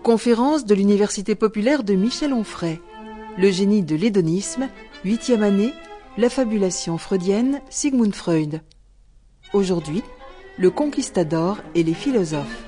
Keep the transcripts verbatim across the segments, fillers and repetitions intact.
Conférence de l'Université populaire de Michel-Onfray. Le génie de l'hédonisme, huitième année, la fabulation freudienne, Sigmund Freud. Aujourd'hui, le conquistador et les philosophes.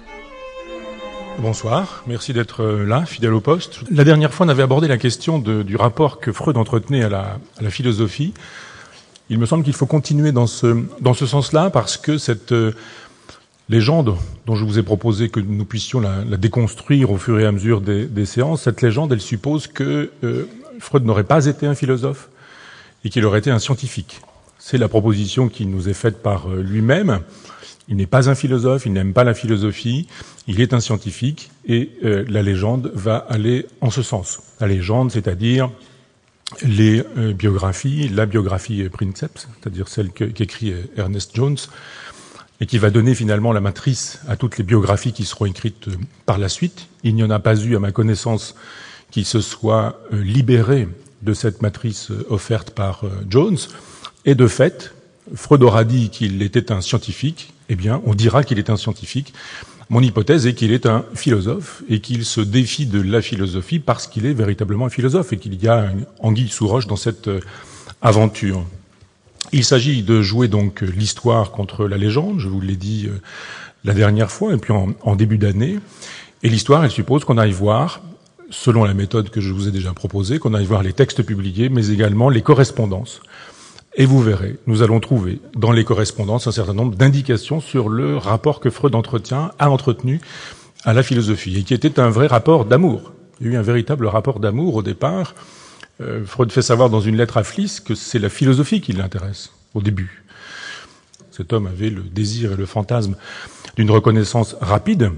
Bonsoir, merci d'être là, fidèle au poste. La dernière fois, on avait abordé la question de, du rapport que Freud entretenait à la, à la philosophie. Il me semble qu'il faut continuer dans ce, dans ce sens-là, parce que cette euh, légende dont je vous ai proposé que nous puissions la, la déconstruire au fur et à mesure des, des séances, cette légende, elle suppose que euh, Freud n'aurait pas été un philosophe et qu'il aurait été un scientifique. C'est la proposition qui nous est faite par euh, lui-même. Il n'est pas un philosophe, il n'aime pas la philosophie, il est un scientifique, et euh, la légende va aller en ce sens. La légende, c'est-à-dire les euh, biographies, la biographie Princeps, c'est-à-dire celle que, qu'écrit Ernest Jones, et qui va donner finalement la matrice à toutes les biographies qui seront écrites euh, par la suite. Il n'y en a pas eu, à ma connaissance, qui se soit euh, libéré de cette matrice euh, offerte par euh, Jones, et de fait, Freud aura dit qu'il était un scientifique, eh bien, on dira qu'il est un scientifique. Mon hypothèse est qu'il est un philosophe et qu'il se défie de la philosophie parce qu'il est véritablement un philosophe et qu'il y a une anguille sous roche dans cette euh, aventure. Il s'agit de jouer donc l'histoire contre la légende, je vous l'ai dit euh, la dernière fois, et puis en, en début d'année. Et l'histoire, elle suppose qu'on aille voir, selon la méthode que je vous ai déjà proposée, qu'on aille voir les textes publiés, mais également les correspondances. Et vous verrez, nous allons trouver dans les correspondances un certain nombre d'indications sur le rapport que Freud entretient, a entretenu à la philosophie, et qui était un vrai rapport d'amour. Il y a eu un véritable rapport d'amour au départ. Euh, Freud fait savoir dans une lettre à Fliss que c'est la philosophie qui l'intéresse, au début. Cet homme avait le désir et le fantasme d'une reconnaissance rapide.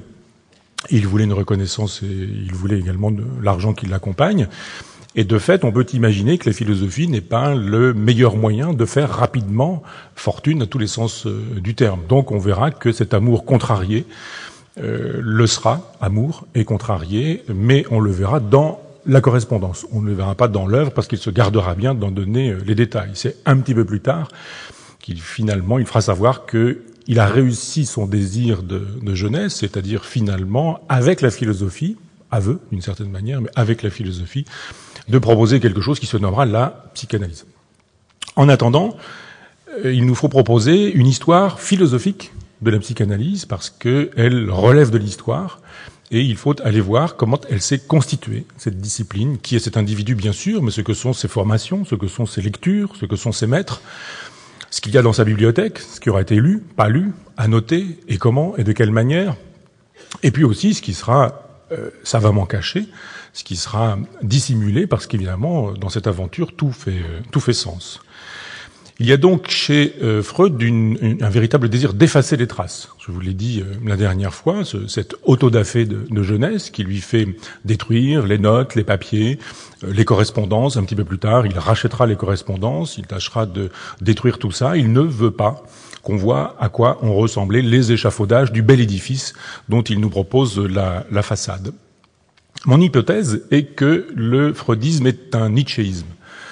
Il voulait une reconnaissance et il voulait également de l'argent qui l'accompagne. Et de fait, on peut imaginer que la philosophie n'est pas le meilleur moyen de faire rapidement fortune à tous les sens euh, du terme. Donc on verra que cet amour contrarié euh, le sera, amour et contrarié, mais on le verra dans la correspondance. On ne le verra pas dans l'œuvre parce qu'il se gardera bien d'en donner euh, les détails. C'est un petit peu plus tard qu'il finalement il fera savoir que il a réussi son désir de, de jeunesse, c'est-à-dire finalement avec la philosophie, aveu d'une certaine manière, mais avec la philosophie, de proposer quelque chose qui se nommera la psychanalyse. En attendant, il nous faut proposer une histoire philosophique de la psychanalyse parce qu'elle relève de l'histoire et il faut aller voir comment elle s'est constituée, cette discipline, qui est cet individu bien sûr, mais ce que sont ses formations, ce que sont ses lectures, ce que sont ses maîtres, ce qu'il y a dans sa bibliothèque, ce qui aura été lu, pas lu, annoté, et comment et de quelle manière, et puis aussi ce qui sera euh, savamment caché, ce qui sera dissimulé, parce qu'évidemment, dans cette aventure, tout fait, tout fait sens. Il y a donc chez euh, Freud une, une, un véritable désir d'effacer les traces. Je vous l'ai dit euh, la dernière fois, ce, cette autodafé de, de jeunesse qui lui fait détruire les notes, les papiers, euh, les correspondances. Un petit peu plus tard, il rachètera les correspondances, il tâchera de détruire tout ça. Il ne veut pas qu'on voit à quoi ont ressemblé les échafaudages du bel édifice dont il nous propose la, la façade. Mon hypothèse est que le freudisme est un nietzschéisme.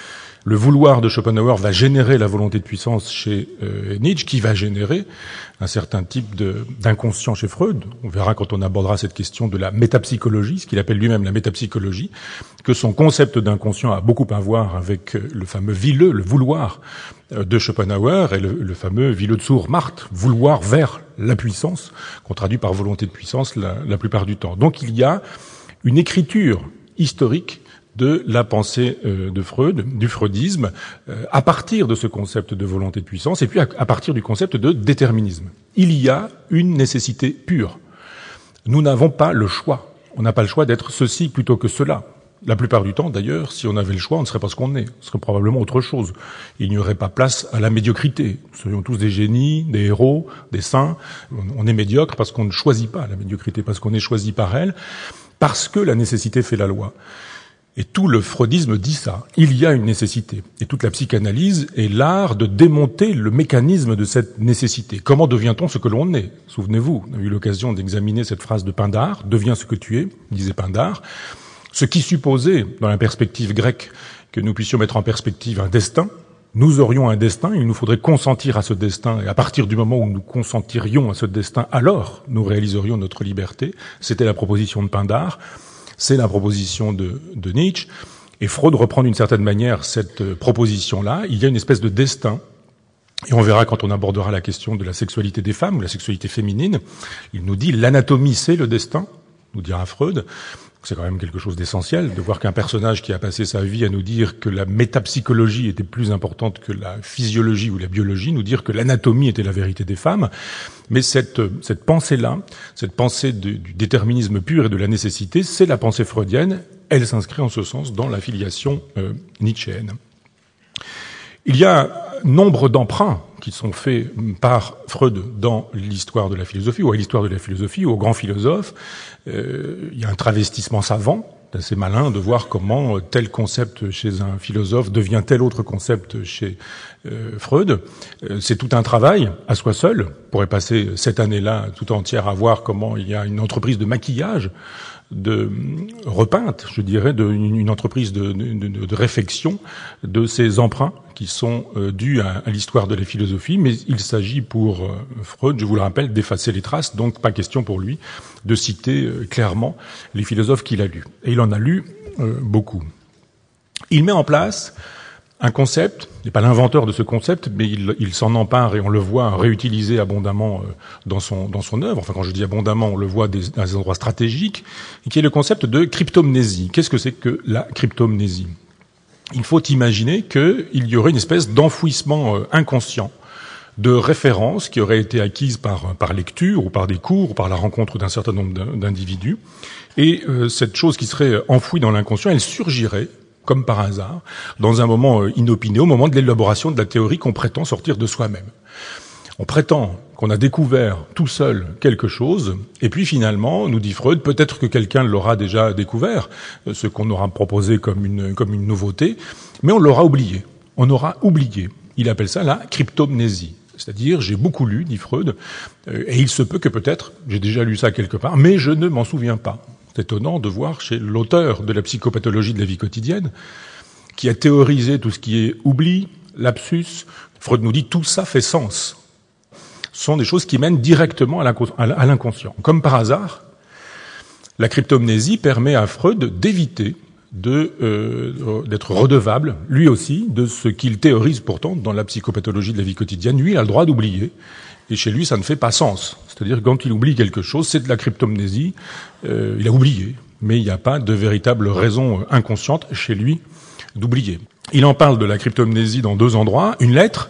Le vouloir de Schopenhauer va générer la volonté de puissance chez euh, Nietzsche, qui va générer un certain type de, d'inconscient chez Freud. On verra quand on abordera cette question de la métapsychologie, ce qu'il appelle lui-même la métapsychologie, que son concept d'inconscient a beaucoup à voir avec le fameux vileux, le vouloir de Schopenhauer, et le, le fameux vileux de Sourd-Marthe, vouloir vers la puissance, qu'on traduit par volonté de puissance la, la plupart du temps. Donc il y a une écriture historique de la pensée euh, de Freud, du freudisme, euh, à partir de ce concept de volonté de puissance, et puis à, à partir du concept de déterminisme. Il y a une nécessité pure. Nous n'avons pas le choix. On n'a pas le choix d'être ceci plutôt que cela. La plupart du temps, d'ailleurs, si on avait le choix, on ne serait pas ce qu'on est. Ce serait probablement autre chose. Il n'y aurait pas place à la médiocrité. Nous serions tous des génies, des héros, des saints. On est médiocre parce qu'on ne choisit pas la médiocrité, parce qu'on est choisi par elle, parce que la nécessité fait la loi. Et tout le freudisme dit ça. Il y a une nécessité. Et toute la psychanalyse est l'art de démonter le mécanisme de cette nécessité. Comment devient-on ce que l'on est ? Souvenez-vous, on a eu l'occasion d'examiner cette phrase de Pindare, « Deviens ce que tu es », disait Pindare. Ce qui supposait, dans la perspective grecque, que nous puissions mettre en perspective un destin, nous aurions un destin, il nous faudrait consentir à ce destin, et à partir du moment où nous consentirions à ce destin, alors nous réaliserions notre liberté. C'était la proposition de Pindar, c'est la proposition de, de Nietzsche, et Freud reprend d'une certaine manière cette proposition-là. Il y a une espèce de destin, et on verra quand on abordera la question de la sexualité des femmes, ou la sexualité féminine, il nous dit l'anatomie c'est le destin, nous dira Freud. C'est quand même quelque chose d'essentiel de voir qu'un personnage qui a passé sa vie à nous dire que la métapsychologie était plus importante que la physiologie ou la biologie, nous dire que l'anatomie était la vérité des femmes. Mais cette, cette pensée-là, cette pensée de, du déterminisme pur et de la nécessité, c'est la pensée freudienne. Elle s'inscrit en ce sens dans la filiation euh, nietzschéenne. Il y a nombre d'emprunts qui sont faits par Freud dans l'histoire de la philosophie, ou à l'histoire de la philosophie, ou aux grands philosophes. Euh, il y a un travestissement savant, assez malin de voir comment tel concept chez un philosophe devient tel autre concept chez euh, Freud. Euh, c'est tout un travail à soi seul. On pourrait passer cette année-là tout entière à voir comment il y a une entreprise de maquillage, de repeinte, je dirais, de, une, une entreprise de, de, de réflexion de ces emprunts qui sont euh, dus à, à l'histoire de la philosophie, mais il s'agit pour euh, Freud, je vous le rappelle, d'effacer les traces, donc pas question pour lui de citer euh, clairement les philosophes qu'il a lus. Et il en a lu euh, beaucoup. Il met en place un concept, il n'est pas l'inventeur de ce concept, mais il, il s'en empare et on le voit réutilisé abondamment dans son, dans son œuvre. Enfin, quand je dis abondamment, on le voit des, dans des endroits stratégiques, qui est le concept de cryptomnésie. Qu'est-ce que c'est que la cryptomnésie? Il faut imaginer qu'il y aurait une espèce d'enfouissement inconscient de références qui auraient été acquises par, par lecture ou par des cours ou par la rencontre d'un certain nombre d'individus. Et euh, cette chose qui serait enfouie dans l'inconscient, elle surgirait comme par hasard, dans un moment inopiné, au moment de l'élaboration de la théorie qu'on prétend sortir de soi-même. On prétend qu'on a découvert tout seul quelque chose, et puis finalement, nous dit Freud, peut-être que quelqu'un l'aura déjà découvert, ce qu'on aura proposé comme une, comme une nouveauté, mais on l'aura oublié. On aura oublié. Il appelle ça la cryptomnésie. C'est-à-dire, j'ai beaucoup lu, dit Freud, et il se peut que peut-être, j'ai déjà lu ça quelque part, mais je ne m'en souviens pas. C'est étonnant de voir chez l'auteur de la psychopathologie de la vie quotidienne, qui a théorisé tout ce qui est oubli, lapsus. Freud nous dit tout ça fait sens. Ce sont des choses qui mènent directement à l'inconscient. Comme par hasard, la cryptomnésie permet à Freud d'éviter de, euh, d'être redevable, lui aussi, de ce qu'il théorise pourtant dans la psychopathologie de la vie quotidienne. Lui, il a le droit d'oublier. Et chez lui, ça ne fait pas sens. C'est-à-dire que quand il oublie quelque chose, c'est de la cryptomnésie. Euh, il a oublié. Mais il n'y a pas de véritable raison inconsciente chez lui d'oublier. Il en parle de la cryptomnésie dans deux endroits. Une lettre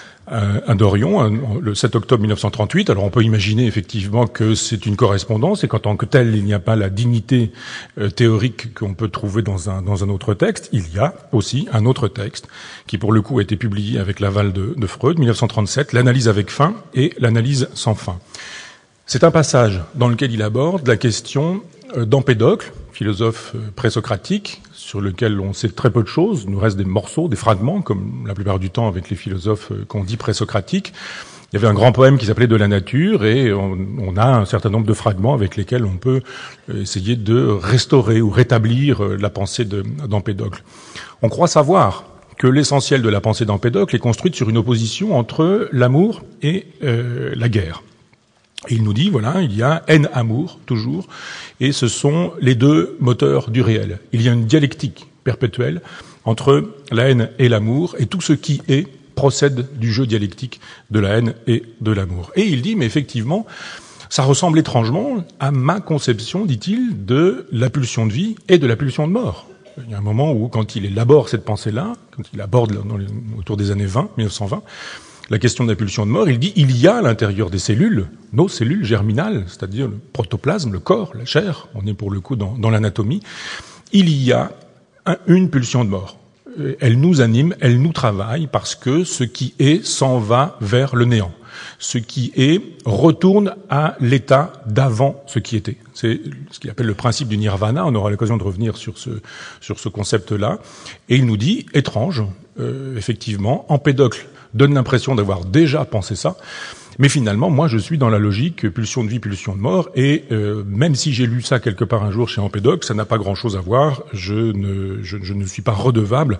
à Dorion, le sept octobre mille neuf cent trente-huit. Alors on peut imaginer effectivement que c'est une correspondance et qu'en tant que telle, il n'y a pas la dignité euh, théorique qu'on peut trouver dans un, dans un autre texte. Il y a aussi un autre texte qui pour le coup a été publié avec l'aval de, de Freud, mille neuf cent trente-sept, l'analyse avec fin et l'analyse sans fin. C'est un passage dans lequel il aborde la question euh, d'Empédocle, philosophe euh, présocratique, sur lequel on sait très peu de choses. Il nous reste des morceaux, des fragments, comme la plupart du temps avec les philosophes qu'on dit présocratiques. Il y avait un grand poème qui s'appelait « De la nature » et on, on a un certain nombre de fragments avec lesquels on peut essayer de restaurer ou rétablir la pensée d'Empédocle. On croit savoir que l'essentiel de la pensée d'Empédocle est construite sur une opposition entre l'amour et euh, la guerre. Et il nous dit, voilà, il y a haine-amour, toujours, et ce sont les deux moteurs du réel. Il y a une dialectique perpétuelle entre la haine et l'amour, et tout ce qui est procède du jeu dialectique de la haine et de l'amour. Et il dit, mais effectivement, ça ressemble étrangement à ma conception, dit-il, de la pulsion de vie et de la pulsion de mort. Il y a un moment où, quand il élabore cette pensée-là, quand il aborde dans les, autour des années vingt, mille neuf cent vingt, la question de la pulsion de mort, il dit il y a à l'intérieur des cellules, nos cellules germinales, c'est-à-dire le protoplasme, le corps, la chair, on est pour le coup dans, dans l'anatomie, il y a un, une pulsion de mort. Elle nous anime, elle nous travaille parce que ce qui est s'en va vers le néant. Ce qui est retourne à l'état d'avant ce qui était. C'est ce qu'il appelle le principe du nirvana. On aura l'occasion de revenir sur ce sur ce concept-là. Et il nous dit, étrange, euh, effectivement, Empédocle donne l'impression d'avoir déjà pensé ça, mais finalement, moi, je suis dans la logique pulsion de vie, pulsion de mort, et euh, même si j'ai lu ça quelque part un jour chez Empédocle, ça n'a pas grand-chose à voir. Je ne je, je ne suis pas redevable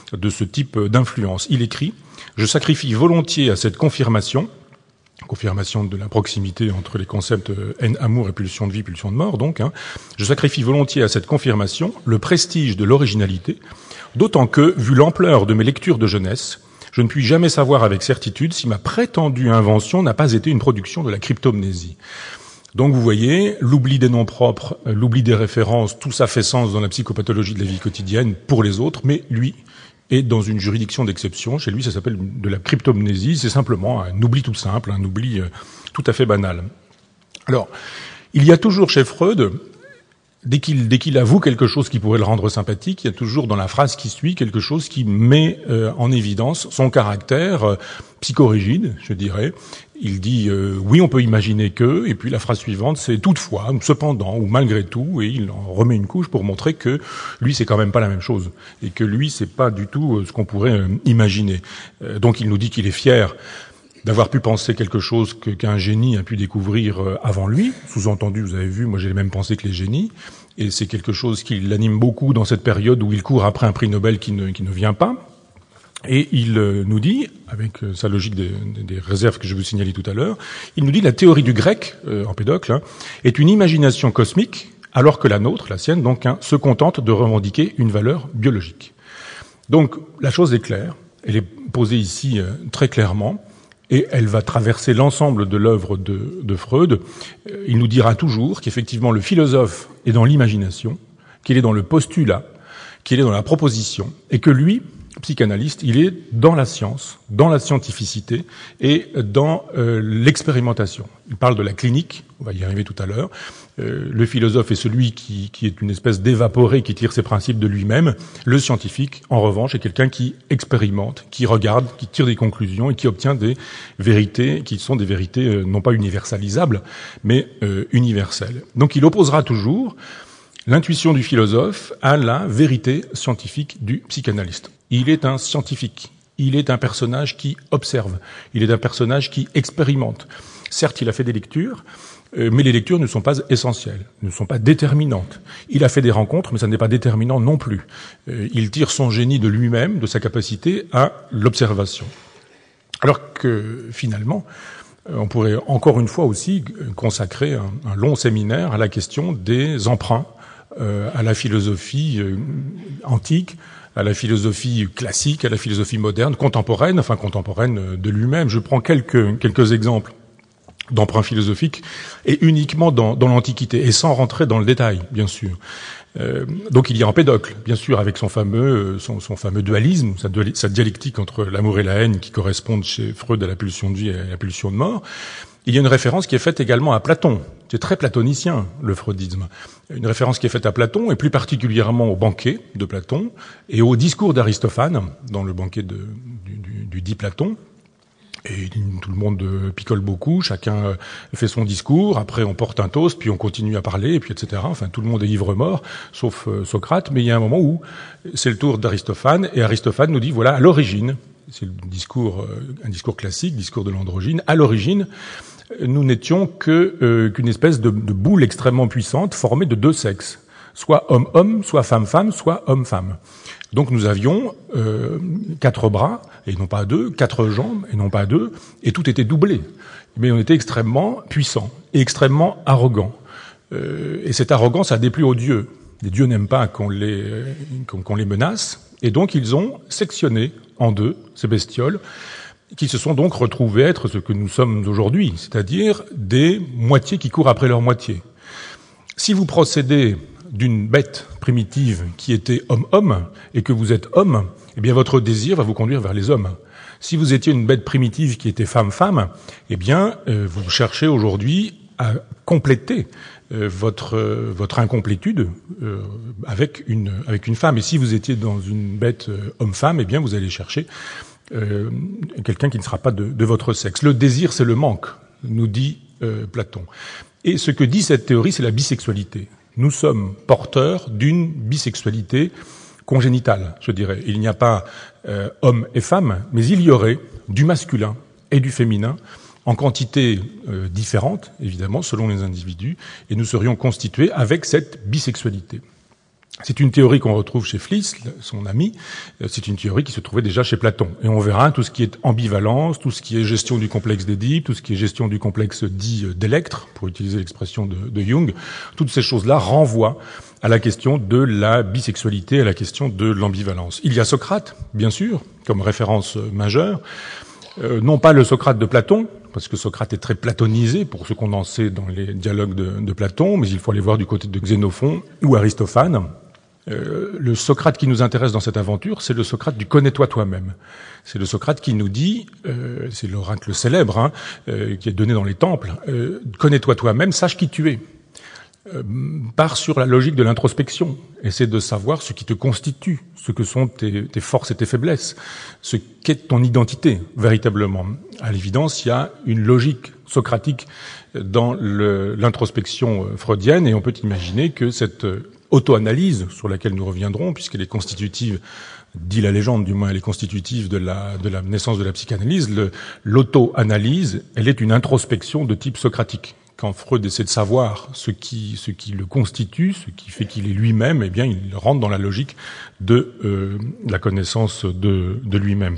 de ce type d'influence. Il écrit « Je sacrifie volontiers à cette confirmation », confirmation de la proximité entre les concepts haine, amour et pulsion de vie, pulsion de mort, donc, hein, « je sacrifie volontiers à cette confirmation le prestige de l'originalité, d'autant que, vu l'ampleur de mes lectures de jeunesse, je ne puis jamais savoir avec certitude si ma prétendue invention n'a pas été une production de la cryptomnésie. » Donc vous voyez, l'oubli des noms propres, l'oubli des références, tout ça fait sens dans la psychopathologie de la vie quotidienne pour les autres, mais lui est dans une juridiction d'exception. Chez lui, ça s'appelle de la cryptomnésie, c'est simplement un oubli tout simple, un oubli tout à fait banal. Alors, il y a toujours chez Freud, dès qu'il, dès qu'il avoue quelque chose qui pourrait le rendre sympathique, il y a toujours dans la phrase qui suit quelque chose qui met euh, en évidence son caractère euh, psychorigide, je dirais. Il dit euh, oui, on peut imaginer que, et puis la phrase suivante, c'est toutefois, cependant, ou malgré tout, et il en remet une couche pour montrer que lui, c'est quand même pas la même chose, et que lui, c'est pas du tout euh, ce qu'on pourrait euh, imaginer. Euh, donc il nous dit qu'il est fier d'avoir pu penser quelque chose que, qu'un génie a pu découvrir avant lui. Sous-entendu, vous avez vu, moi j'ai les mêmes pensées que les génies, et c'est quelque chose qui l'anime beaucoup dans cette période où il court après un prix Nobel qui ne, qui ne vient pas. Et il nous dit, avec sa logique des, des réserves que je vous signalais tout à l'heure, il nous dit la théorie du grec, euh, Empédocle, hein, est une imagination cosmique, alors que la nôtre, la sienne, donc, hein, se contente de revendiquer une valeur biologique. Donc la chose est claire, elle est posée ici euh, très clairement, et elle va traverser l'ensemble de l'œuvre de, de Freud. Il nous dira toujours qu'effectivement le philosophe est dans l'imagination, qu'il est dans le postulat, qu'il est dans la proposition, et que lui, psychanalyste, il est dans la science, dans la scientificité et dans euh, l'expérimentation. Il parle de la clinique, on va y arriver tout à l'heure. Euh, le philosophe est celui qui, qui est une espèce d'évaporé, qui tire ses principes de lui-même. Le scientifique, en revanche, est quelqu'un qui expérimente, qui regarde, qui tire des conclusions et qui obtient des vérités qui sont des vérités euh, non pas universalisables, mais euh, universelles. Donc il opposera toujours l'intuition du philosophe à la vérité scientifique du psychanalyste. Il est un scientifique, il est un personnage qui observe, il est un personnage qui expérimente. Certes, il a fait des lectures, euh, mais les lectures ne sont pas essentielles, ne sont pas déterminantes. Il a fait des rencontres, mais ça n'est pas déterminant non plus. Euh, il tire son génie de lui-même, de sa capacité à l'observation. Alors que, finalement, on pourrait encore une fois aussi consacrer un, un long séminaire à la question des emprunts euh, à la philosophie euh, antique, à la philosophie classique, à la philosophie moderne, contemporaine, enfin contemporaine de lui-même. Je prends quelques, quelques exemples d'emprunts philosophiques, et uniquement dans, dans l'Antiquité, et sans rentrer dans le détail, bien sûr. Euh, donc il y a Empédocle, bien sûr, avec son fameux, son, son fameux dualisme, sa, sa dialectique entre l'amour et la haine qui correspondent chez Freud à la pulsion de vie et à la pulsion de mort. Il y a une référence qui est faite également à Platon. C'est très platonicien, le freudisme. Une référence qui est faite à Platon, et plus particulièrement au banquet de Platon, et au discours d'Aristophane, dans le banquet de, du, du, du dit Platon. Et tout le monde picole beaucoup, chacun fait son discours, après on porte un toast, puis on continue à parler, et puis et cetera. Enfin, tout le monde est ivre-mort, sauf euh, Socrate, mais il y a un moment où c'est le tour d'Aristophane, et Aristophane nous dit, voilà, à l'origine, c'est le discours, euh, un discours classique, discours de l'androgyne, à l'origine, nous n'étions que, euh, qu'une espèce de, de boule extrêmement puissante, formée de deux sexes, soit homme-homme, soit femme-femme, soit homme-femme. Donc nous avions euh, quatre bras, et non pas deux, quatre jambes, et non pas deux, et tout était doublé. Mais on était extrêmement puissants, et extrêmement arrogants. Euh, et cette arrogance a déplu aux dieux. Les dieux n'aiment pas qu'on les, qu'on, qu'on les menace, et donc ils ont sectionné en deux ces bestioles, qui se sont donc retrouvés être ce que nous sommes aujourd'hui, c'est-à-dire des moitiés qui courent après leur moitié. Si vous procédez d'une bête primitive qui était homme-homme, et que vous êtes homme, eh bien votre désir va vous conduire vers les hommes. Si vous étiez une bête primitive qui était femme-femme, eh bien euh, vous cherchez aujourd'hui à compléter euh, votre euh, votre incomplétude euh, avec une avec une femme. Et si vous étiez dans une bête euh, homme-femme, eh bien vous allez chercher euh, quelqu'un qui ne sera pas de, de votre sexe. Le désir, c'est le manque, nous dit euh, Platon. Et ce que dit cette théorie, c'est la bisexualité. Nous sommes porteurs d'une bisexualité congénitale, je dirais. Il n'y a pas euh, homme et femme, mais il y aurait du masculin et du féminin en quantité euh, différente, évidemment, selon les individus, et nous serions constitués avec cette bisexualité. C'est une théorie qu'on retrouve chez Fliss, son ami. C'est une théorie qui se trouvait déjà chez Platon. Et on verra tout ce qui est ambivalence, tout ce qui est gestion du complexe d'Édipe, tout ce qui est gestion du complexe dit d'Electre, pour utiliser l'expression de, de Jung. Toutes ces choses-là renvoient à la question de la bisexualité, à la question de l'ambivalence. Il y a Socrate, bien sûr, comme référence majeure. Euh, non pas le Socrate de Platon, parce que Socrate est très platonisé pour se condenser dans les dialogues de, de Platon, mais il faut aller voir du côté de Xénophon ou Aristophane. Euh, le Socrate qui nous intéresse dans cette aventure, c'est le Socrate du « connais-toi toi-même ». C'est le Socrate qui nous dit, euh, c'est l'oracle célèbre hein, euh, qui est donné dans les temples, euh, « connais-toi toi-même, sache qui tu es ». Euh, part sur la logique de l'introspection, essaie de savoir ce qui te constitue, ce que sont tes, tes forces et tes faiblesses, ce qu'est ton identité véritablement. À l'évidence, il y a une logique socratique dans le, l'introspection freudienne, et on peut imaginer que cette auto-analyse, sur laquelle nous reviendrons, puisqu'elle est constitutive, dit la légende du moins, elle est constitutive de la, de la naissance de la psychanalyse, le, l'auto-analyse, elle est une introspection de type socratique. Quand Freud essaie de savoir ce qui, ce qui le constitue, ce qui fait qu'il est lui-même, eh bien, il rentre dans la logique de euh, la connaissance de, de lui-même.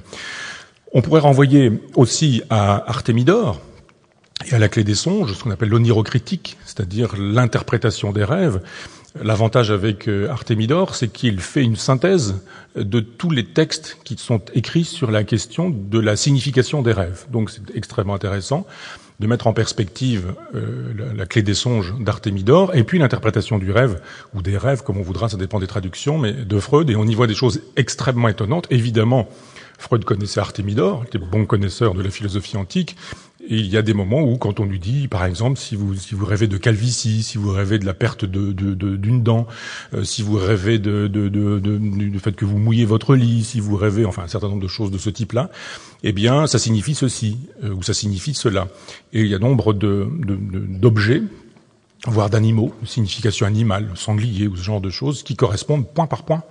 On pourrait renvoyer aussi à Artémidore et à la clé des songes, ce qu'on appelle l'onirocritique, c'est-à-dire l'interprétation des rêves. L'avantage avec Artémidore, c'est qu'il fait une synthèse de tous les textes qui sont écrits sur la question de la signification des rêves. Donc c'est extrêmement intéressant de mettre en perspective euh, la, la clé des songes d'Artémidore et puis l'interprétation du rêve, ou des rêves, comme on voudra, ça dépend des traductions, mais de Freud, et on y voit des choses extrêmement étonnantes. Évidemment, Freud connaissait Artémidore, était bon connaisseur de la philosophie antique, et il y a des moments où, quand on lui dit, par exemple, si vous si vous rêvez de calvitie, si vous rêvez de la perte de, de, de d'une dent, euh, si vous rêvez de, de, de, de, du fait que vous mouillez votre lit, si vous rêvez, enfin un certain nombre de choses de ce type-là, eh bien, ça signifie ceci euh, ou ça signifie cela. Et il y a nombre de, de, de d'objets, voire d'animaux, de signification animale, sanglier ou ce genre de choses, qui correspondent point par point.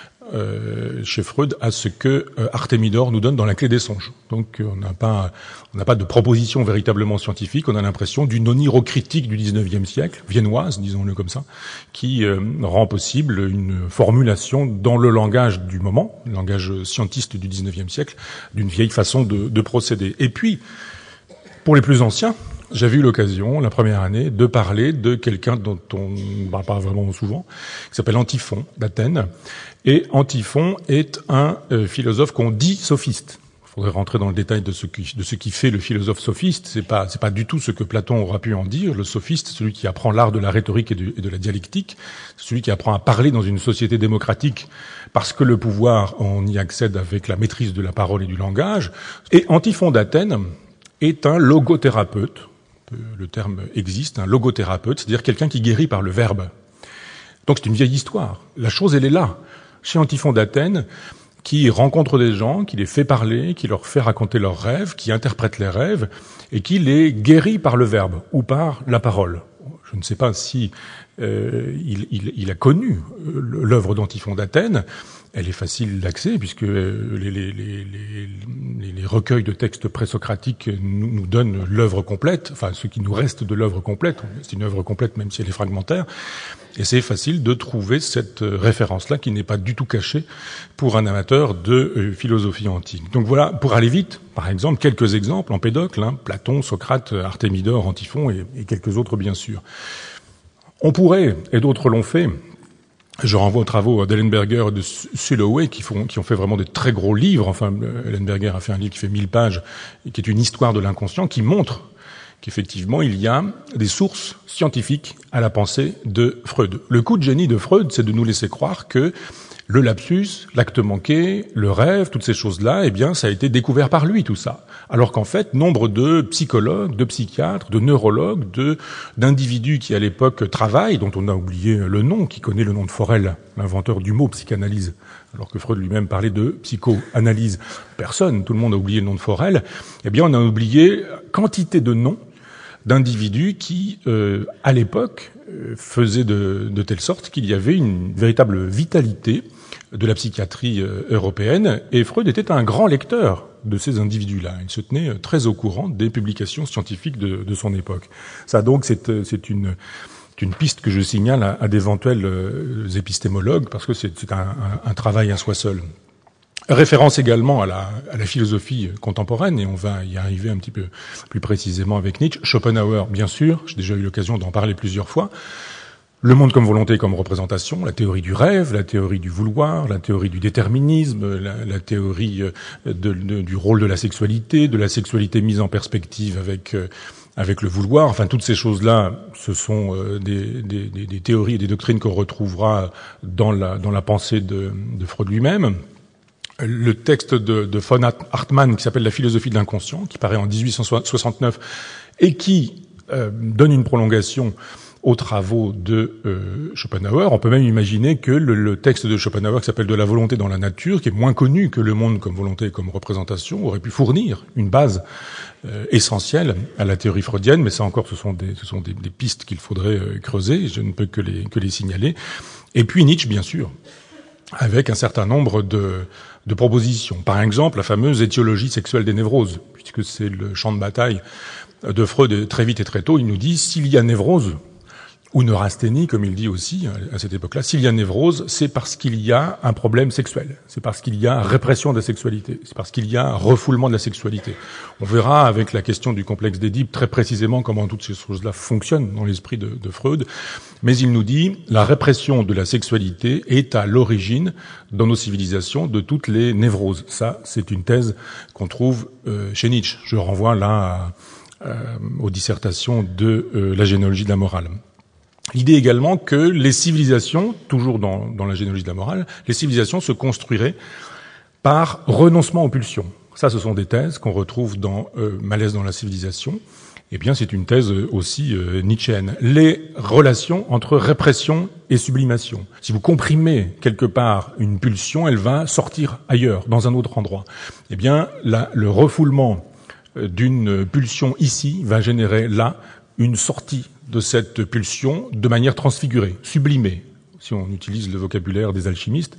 Euh, chez Freud à ce que euh, Artémidore nous donne dans la clé des songes. Donc euh, on n'a pas on n'a pas de proposition véritablement scientifique, on a l'impression d'une onirocritique du dix-neuvième siècle, viennoise, disons-le comme ça, qui euh, rend possible une formulation dans le langage du moment, le langage scientiste du dix-neuvième siècle, d'une vieille façon de, de procéder. Et puis, pour les plus anciens, j'avais eu l'occasion, la première année, de parler de quelqu'un dont on ne parle pas vraiment souvent, qui s'appelle Antiphon, d'Athènes. Et Antiphon est un euh, philosophe qu'on dit sophiste. Il faudrait rentrer dans le détail de ce qui, de ce qui fait le philosophe sophiste. C'est pas, c'est pas du tout ce que Platon aura pu en dire. Le sophiste, c'est celui qui apprend l'art de la rhétorique et de, et de la dialectique. C'est celui qui apprend à parler dans une société démocratique parce que le pouvoir, on y accède avec la maîtrise de la parole et du langage. Et Antiphon d'Athènes est un logothérapeute. Le terme existe, un logothérapeute, c'est-à-dire quelqu'un qui guérit par le verbe. Donc c'est une vieille histoire. La chose, elle est là. Chez Antiphon d'Athènes, qui rencontre des gens, qui les fait parler, qui leur fait raconter leurs rêves, qui interprète les rêves, et qui les guérit par le verbe ou par la parole. Je ne sais pas si euh, il, il, il a connu l'œuvre d'Antiphon d'Athènes. Elle est facile d'accès puisque les, les, les, les, les recueils de textes présocratiques nous, nous donnent l'œuvre complète, enfin ce qui nous reste de l'œuvre complète. C'est une œuvre complète même si elle est fragmentaire. Et c'est facile de trouver cette référence-là qui n'est pas du tout cachée pour un amateur de philosophie antique. Donc voilà, pour aller vite, par exemple, quelques exemples Empédocle, hein, Platon, Socrate, Artémidore, Antiphon et, et quelques autres bien sûr. On pourrait, et d'autres l'ont fait, je renvoie aux travaux d'Ellenberger et de Sulloway qui, font, qui ont fait vraiment des très gros livres. Enfin, Ellenberger a fait un livre qui fait mille pages et qui est une histoire de l'inconscient qui montre qu'effectivement, il y a des sources scientifiques à la pensée de Freud. Le coup de génie de Freud, c'est de nous laisser croire que le lapsus, l'acte manqué, le rêve, toutes ces choses-là, eh bien, ça a été découvert par lui, tout ça. Alors qu'en fait, nombre de psychologues, de psychiatres, de neurologues, de, d'individus qui, à l'époque, travaillent, dont on a oublié le nom, qui connaît le nom de Forel, l'inventeur du mot psychanalyse, alors que Freud lui-même parlait de psychoanalyse. Personne, tout le monde a oublié le nom de Forel. Eh bien, on a oublié quantité de noms d'individus qui, euh, à l'époque, euh, faisaient de, de telle sorte qu'il y avait une véritable vitalité de la psychiatrie euh, européenne, et Freud était un grand lecteur de ces individus-là. Il se tenait euh, très au courant des publications scientifiques de, de son époque. Ça, donc, c'est, c'est une, C'est une piste que je signale à, à d'éventuels euh, épistémologues, parce que c'est, c'est un, un, un travail à soi seul. Référence également à la, à la philosophie contemporaine, et on va y arriver un petit peu plus précisément avec Nietzsche. Schopenhauer, bien sûr, j'ai déjà eu l'occasion d'en parler plusieurs fois. Le monde comme volonté, comme représentation, la théorie du rêve, la théorie du vouloir, la théorie du déterminisme, la, la théorie de, de, du rôle de la sexualité, de la sexualité mise en perspective avec avec le vouloir. Enfin, toutes ces choses-là, ce sont des, des, des théories et des doctrines qu'on retrouvera dans la, dans la pensée de, de Freud lui-même. Le texte de, de von Hartmann, qui s'appelle La philosophie de l'inconscient, qui paraît en dix-huit cent soixante-neuf et qui euh, donne une prolongation aux travaux de euh, Schopenhauer. On peut même imaginer que le, le texte de Schopenhauer, qui s'appelle De la volonté dans la nature, qui est moins connu que Le monde comme volonté et comme représentation, aurait pu fournir une base euh, essentielle à la théorie freudienne, mais ça encore, ce sont des, ce sont des, des pistes qu'il faudrait euh, creuser, je ne peux que les, que les signaler. Et puis Nietzsche, bien sûr, avec un certain nombre de, de propositions. Par exemple, la fameuse étiologie sexuelle des névroses, puisque c'est le champ de bataille de Freud très vite et très tôt. Il nous dit, s'il y a névrose, ou neurasthénie, comme il dit aussi à cette époque-là, s'il y a névrose, c'est parce qu'il y a un problème sexuel, c'est parce qu'il y a répression de la sexualité, c'est parce qu'il y a refoulement de la sexualité. On verra avec la question du complexe d'Édipe très précisément comment toutes ces choses-là fonctionnent dans l'esprit de, de Freud, mais il nous dit la répression de la sexualité est à l'origine dans nos civilisations de toutes les névroses. Ça, c'est une thèse qu'on trouve euh, chez Nietzsche. Je renvoie là à, euh, aux dissertations de euh, la généalogie de la morale. L'idée également que les civilisations, toujours dans, dans la généalogie de la morale, les civilisations se construiraient par renoncement aux pulsions. Ça, ce sont des thèses qu'on retrouve dans euh, Malaise dans la civilisation. Eh bien, c'est une thèse aussi euh, nietzschéenne. Les relations entre répression et sublimation. Si vous comprimez quelque part une pulsion, elle va sortir ailleurs, dans un autre endroit. Eh bien, la, le refoulement d'une pulsion ici va générer là une sortie de cette pulsion de manière transfigurée, sublimée, si on utilise le vocabulaire des alchimistes.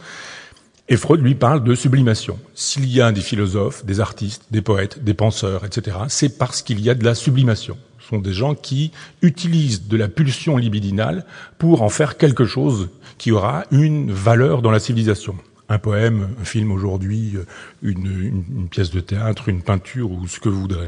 Et Freud, lui, parle de sublimation. S'il y a des philosophes, des artistes, des poètes, des penseurs, et cetera, c'est parce qu'il y a de la sublimation. Ce sont des gens qui utilisent de la pulsion libidinale pour en faire quelque chose qui aura une valeur dans la civilisation. Un poème, un film aujourd'hui, une, une, une pièce de théâtre, une peinture ou ce que vous voudrez.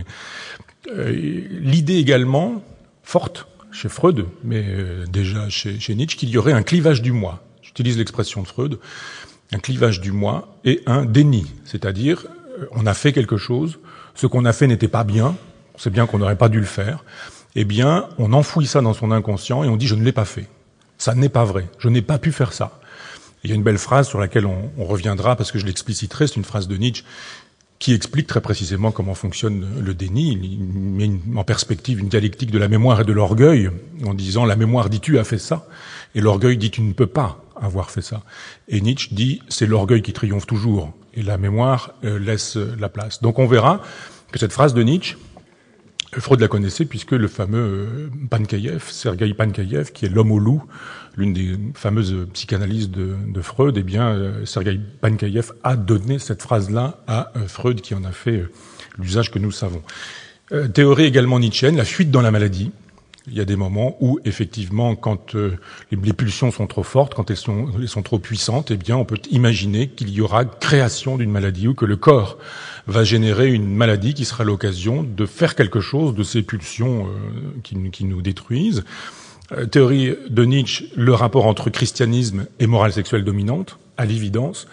Euh, l'idée également forte chez Freud, mais euh, déjà chez, chez Nietzsche, qu'il y aurait un clivage du moi. J'utilise l'expression de Freud, un clivage du moi et un déni. C'est-à-dire, euh, on a fait quelque chose, ce qu'on a fait n'était pas bien, on sait bien qu'on n'aurait pas dû le faire, eh bien, on enfouit ça dans son inconscient et on dit « je ne l'ai pas fait ». Ça n'est pas vrai, je n'ai pas pu faire ça. Il y a une belle phrase sur laquelle on, on reviendra parce que je l'expliciterai, c'est une phrase de Nietzsche qui explique très précisément comment fonctionne le déni. Il met une, en perspective une dialectique de la mémoire et de l'orgueil, en disant « la mémoire dit tu as fait ça », et l'orgueil dit tu ne peux pas avoir fait ça. Et Nietzsche dit « c'est l'orgueil qui triomphe toujours », et la mémoire euh, laisse la place. Donc on verra que cette phrase de Nietzsche, Freud la connaissait puisque le fameux Pankeïev, Sergueï Pankeïev, qui est l'homme au loup, l'une des fameuses psychanalyses de, de Freud, eh bien, Sergueï Pankeïev a donné cette phrase-là à Freud, qui en a fait l'usage que nous savons. Euh, théorie également nietzschéenne, la fuite dans la maladie. Il y a des moments où, effectivement, quand euh, les, les pulsions sont trop fortes, quand elles sont, elles sont trop puissantes, eh bien, on peut imaginer qu'il y aura création d'une maladie ou que le corps va générer une maladie qui sera l'occasion de faire quelque chose de ces pulsions euh, qui, qui nous détruisent. Euh, théorie de Nietzsche, le rapport entre christianisme et morale sexuelle dominante, à l'évidence.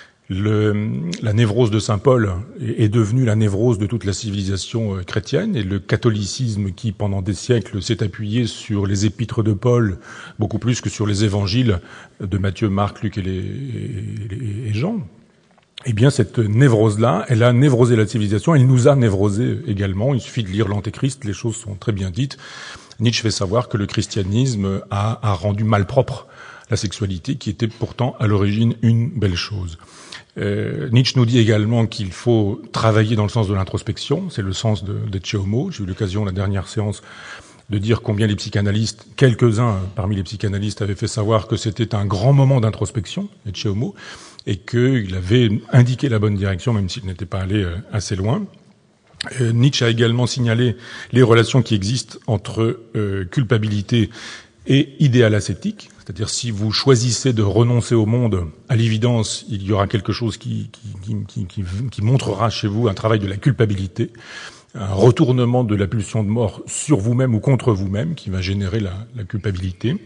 Le, la névrose de saint Paul est, est devenue la névrose de toute la civilisation euh, chrétienne, et le catholicisme qui, pendant des siècles, s'est appuyé sur les épîtres de Paul, beaucoup plus que sur les évangiles de Matthieu, Marc, Luc et, les, et, les, et Jean, eh bien, cette névrose-là, elle a névrosé la civilisation, elle nous a névrosé également. Il suffit de lire l'Antéchrist, les choses sont très bien dites. Nietzsche fait savoir que le christianisme a, a rendu malpropre la sexualité, qui était pourtant à l'origine une belle chose. Euh, Nietzsche nous dit également qu'il faut travailler dans le sens de l'introspection, c'est le sens de, d'Ecce Homo. J'ai eu l'occasion, la dernière séance, de dire combien les psychanalystes, quelques-uns parmi les psychanalystes, avaient fait savoir que c'était un grand moment d'introspection, Ecce Homo, et qu'il avait indiqué la bonne direction, même s'il n'était pas allé assez loin. Euh, Nietzsche a également signalé les relations qui existent entre euh, culpabilité et idéal ascétique, c'est-à-dire si vous choisissez de renoncer au monde, à l'évidence, il y aura quelque chose qui, qui, qui, qui, qui montrera chez vous un travail de la culpabilité, un retournement de la pulsion de mort sur vous-même ou contre vous-même qui va générer la, la culpabilité.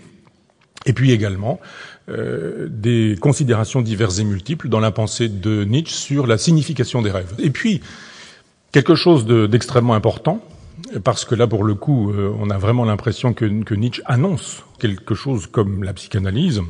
Et puis également euh, des considérations diverses et multiples dans la pensée de Nietzsche sur la signification des rêves. Et puis quelque chose de, d'extrêmement important, parce que là pour le coup euh, on a vraiment l'impression que, que Nietzsche annonce quelque chose comme la psychanalyse.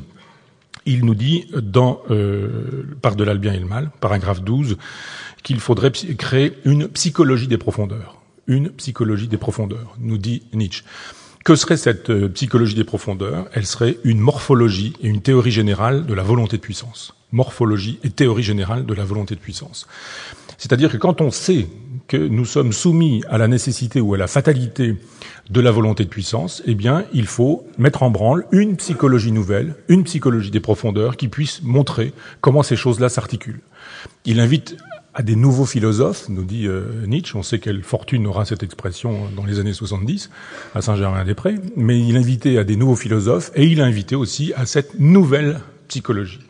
Il nous dit dans euh, Par-delà le bien et le mal, paragraphe douze, qu'il faudrait psy- créer une psychologie des profondeurs. Une psychologie des profondeurs, nous dit Nietzsche. Que serait cette euh, psychologie des profondeurs ? Elle serait une morphologie et une théorie générale de la volonté de puissance. Morphologie et théorie générale de la volonté de puissance. C'est-à-dire que quand on sait que nous sommes soumis à la nécessité ou à la fatalité de la volonté de puissance, eh bien, il faut mettre en branle une psychologie nouvelle, une psychologie des profondeurs qui puisse montrer comment ces choses-là s'articulent. Il invite à des nouveaux philosophes, nous dit euh, Nietzsche, on sait quelle fortune aura cette expression dans les années soixante-dix, à Saint-Germain-des-Prés, mais il invitait à des nouveaux philosophes et il invitait aussi à cette nouvelle psychologie.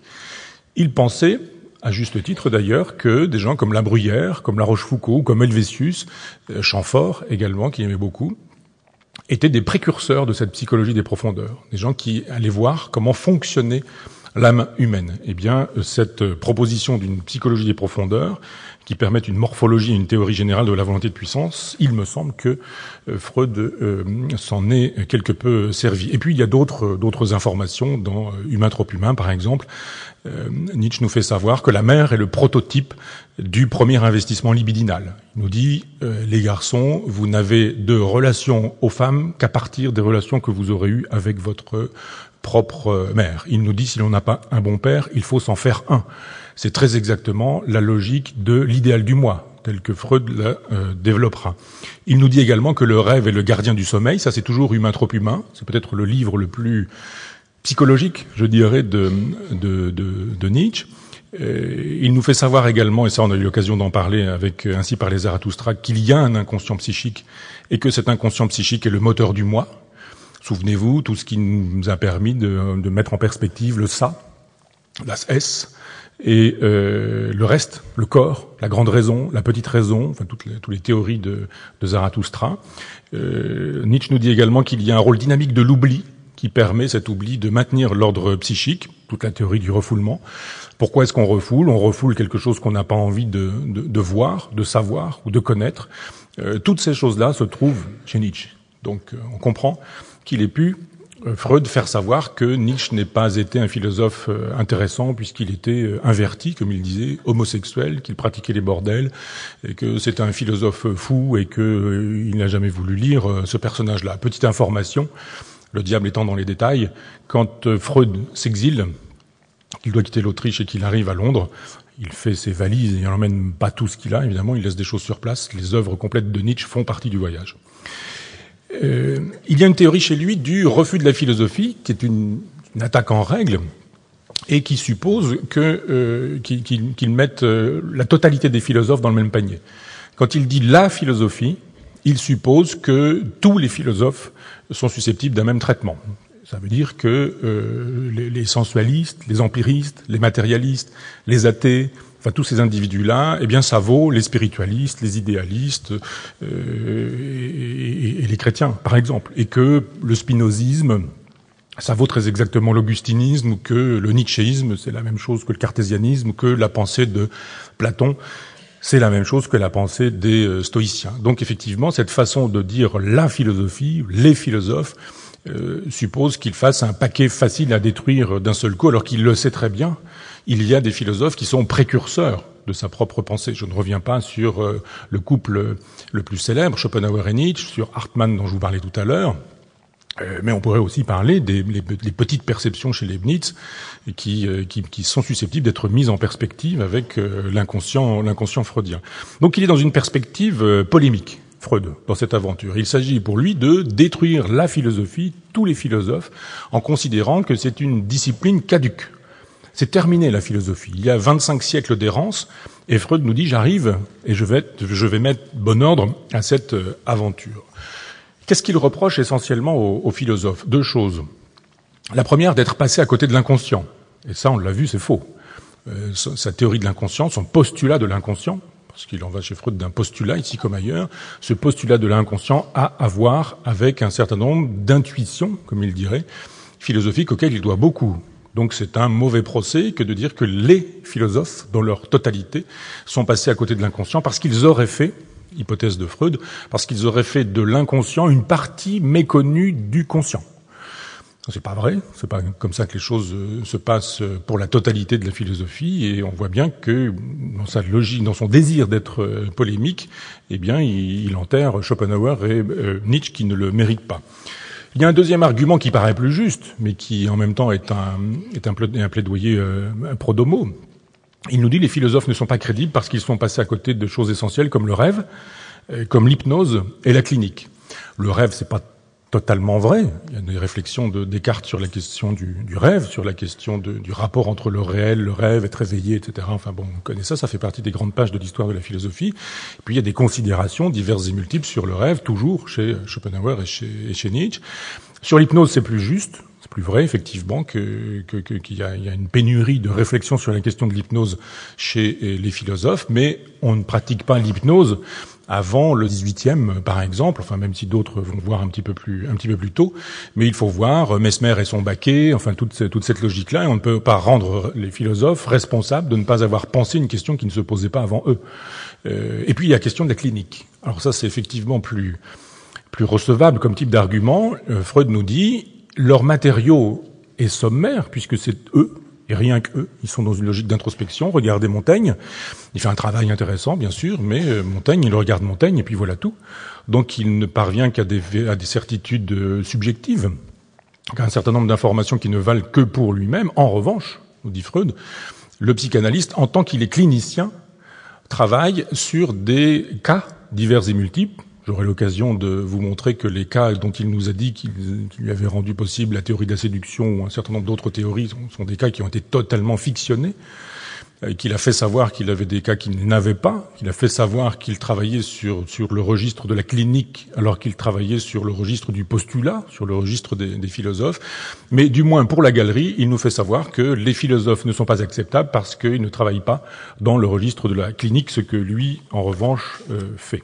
Il pensait, à juste titre d'ailleurs, que des gens comme La Bruyère, comme La Rochefoucauld, comme Helvétius, euh, Chamfort également, qui aimait beaucoup, étaient des précurseurs de cette psychologie des profondeurs, des gens qui allaient voir comment fonctionnait l'âme humaine. Eh bien, cette proposition d'une psychologie des profondeurs, qui permet une morphologie et une théorie générale de la volonté de puissance, il me semble que Freud euh, s'en est quelque peu servi. Et puis, il y a d'autres, d'autres informations dans Humain trop humain, par exemple. Euh, Nietzsche nous fait savoir que la mère est le prototype du premier investissement libidinal. Il nous dit, euh, les garçons, vous n'avez de relations aux femmes qu'à partir des relations que vous aurez eues avec votre propre mère. Il nous dit, si l'on n'a pas un bon père, il faut s'en faire un. C'est très exactement la logique de l'idéal du moi, tel que Freud le euh, développera. Il nous dit également que le rêve est le gardien du sommeil. Ça, c'est toujours Humain trop humain. C'est peut-être le livre le plus psychologique, je dirais, de, de, de, de Nietzsche. Euh, il nous fait savoir également, et ça on a eu l'occasion d'en parler avec Ainsi parlait Zarathustra, qu'il y a un inconscient psychique et que cet inconscient psychique est le moteur du moi. Souvenez-vous, tout ce qui nous a permis de, de mettre en perspective le ça, la S, et euh, le reste, le corps, la grande raison, la petite raison, enfin toutes les, toutes les théories de, de Zarathustra. Euh, Nietzsche nous dit également qu'il y a un rôle dynamique de l'oubli qui permet, cet oubli, de maintenir l'ordre psychique, toute la théorie du refoulement. Pourquoi est-ce qu'on refoule ? On refoule quelque chose qu'on n'a pas envie de, de, de voir, de savoir ou de connaître. Euh, toutes ces choses-là se trouvent chez Nietzsche. Donc euh, on comprend qu'il ait pu, euh, Freud, faire savoir que Nietzsche n'ait pas été un philosophe euh, intéressant puisqu'il était euh, inverti, comme il disait, homosexuel, qu'il pratiquait les bordels, et que c'était un philosophe fou et qu'il euh, n'a jamais voulu lire euh, ce personnage-là. Petite information, le diable étant dans les détails, quand euh, Freud s'exile, qu'il doit quitter l'Autriche et qu'il arrive à Londres, il fait ses valises et il n'emmène pas tout ce qu'il a, évidemment, il laisse des choses sur place. Les œuvres complètes de Nietzsche font partie du voyage. Euh, il y a une théorie chez lui du refus de la philosophie, qui est une, une attaque en règle, et qui suppose que euh, qu'il, qu'il, qu'il mette euh, la totalité des philosophes dans le même panier. Quand il dit la philosophie, il suppose que tous les philosophes sont susceptibles d'un même traitement. Ça veut dire que euh, les, les sensualistes, les empiristes, les matérialistes, les athées, enfin tous ces individus-là, eh bien ça vaut les spiritualistes, les idéalistes euh, et, et, et les chrétiens, par exemple. Et que le spinozisme, ça vaut très exactement l'augustinisme, ou que le nietzschéisme, c'est la même chose que le cartésianisme, ou que la pensée de Platon, c'est la même chose que la pensée des euh, stoïciens. Donc effectivement, cette façon de dire la philosophie, les philosophes, Euh, suppose qu'il fasse un paquet facile à détruire d'un seul coup, alors qu'il le sait très bien. Il y a des philosophes qui sont précurseurs de sa propre pensée. Je ne reviens pas sur euh, le couple le plus célèbre, Schopenhauer et Nietzsche, sur Hartmann dont je vous parlais tout à l'heure, euh, mais on pourrait aussi parler des les, les petites perceptions chez Leibniz qui, euh, qui, qui sont susceptibles d'être mises en perspective avec euh, l'inconscient, l'inconscient freudien. Donc il est dans une perspective euh, polémique, Freud, dans cette aventure. Il s'agit pour lui de détruire la philosophie, tous les philosophes, en considérant que c'est une discipline caduque. C'est terminé, la philosophie. Il y a vingt-cinq siècles d'errance, et Freud nous dit, j'arrive et je vais, je vais mettre bon ordre à cette aventure. Qu'est-ce qu'il reproche essentiellement aux, aux philosophes? Deux choses. La première, d'être passé à côté de l'inconscient. Et ça, on l'a vu, c'est faux. Euh, sa théorie de l'inconscient, son postulat de l'inconscient, parce qu'il en va chez Freud d'un postulat, ici comme ailleurs, ce postulat de l'inconscient a à voir avec un certain nombre d'intuitions, comme il dirait, philosophiques auxquelles il doit beaucoup. Donc c'est un mauvais procès que de dire que les philosophes, dans leur totalité, sont passés à côté de l'inconscient parce qu'ils auraient fait, hypothèse de Freud, parce qu'ils auraient fait de l'inconscient une partie méconnue du conscient. C'est pas vrai, c'est pas comme ça que les choses se passent pour la totalité de la philosophie, et on voit bien que dans sa logique, dans son désir d'être polémique, eh bien, il, il enterre Schopenhauer et euh, Nietzsche qui ne le méritent pas. Il y a un deuxième argument qui paraît plus juste, mais qui en même temps est un, est un, un plaidoyer euh, pro domo. Il nous dit que les philosophes ne sont pas crédibles parce qu'ils sont passés à côté de choses essentielles comme le rêve, euh, comme l'hypnose et la clinique. Le rêve, c'est pas totalement vrai. Il y a des réflexions de Descartes sur la question du, du rêve, sur la question de, du rapport entre le réel, le rêve, être réveillé, et cetera. Enfin bon, on connaît ça, ça fait partie des grandes pages de l'histoire de la philosophie. Et puis il y a des considérations diverses et multiples sur le rêve, toujours chez Schopenhauer et chez, et chez Nietzsche. Sur l'hypnose, c'est plus juste. C'est plus vrai, effectivement, que, que, que, qu'il y a, il y a une pénurie de réflexion sur la question de l'hypnose chez les philosophes, mais on ne pratique pas l'hypnose avant le dix-huitième, par exemple, enfin même si d'autres vont voir un petit peu plus, un petit peu plus tôt, mais il faut voir Mesmer et son baquet, enfin toute, toute cette logique-là, et on ne peut pas rendre les philosophes responsables de ne pas avoir pensé une question qui ne se posait pas avant eux. Euh, et puis il y a la question de la clinique. Alors ça, c'est effectivement plus, plus recevable comme type d'argument. Euh, Freud nous dit, leur matériau est sommaire, puisque c'est eux, et rien qu'eux, ils sont dans une logique d'introspection. Regardez Montaigne, il fait un travail intéressant, bien sûr, mais Montaigne, il regarde Montaigne, et puis voilà tout. Donc il ne parvient qu'à des, à des certitudes subjectives, qu'à un certain nombre d'informations qui ne valent que pour lui-même. En revanche, nous dit Freud, le psychanalyste, en tant qu'il est clinicien, travaille sur des cas divers et multiples. J'aurai l'occasion de vous montrer que les cas dont il nous a dit qu'il lui avait rendu possible la théorie de la séduction ou un certain nombre d'autres théories sont, sont des cas qui ont été totalement fictionnés, euh, qu'il a fait savoir qu'il avait des cas qu'il n'avait pas, qu'il a fait savoir qu'il travaillait sur, sur le registre de la clinique alors qu'il travaillait sur le registre du postulat, sur le registre des, des philosophes. Mais du moins pour la galerie, il nous fait savoir que les philosophes ne sont pas acceptables parce qu'ils ne travaillent pas dans le registre de la clinique, ce que lui, en revanche, euh, fait.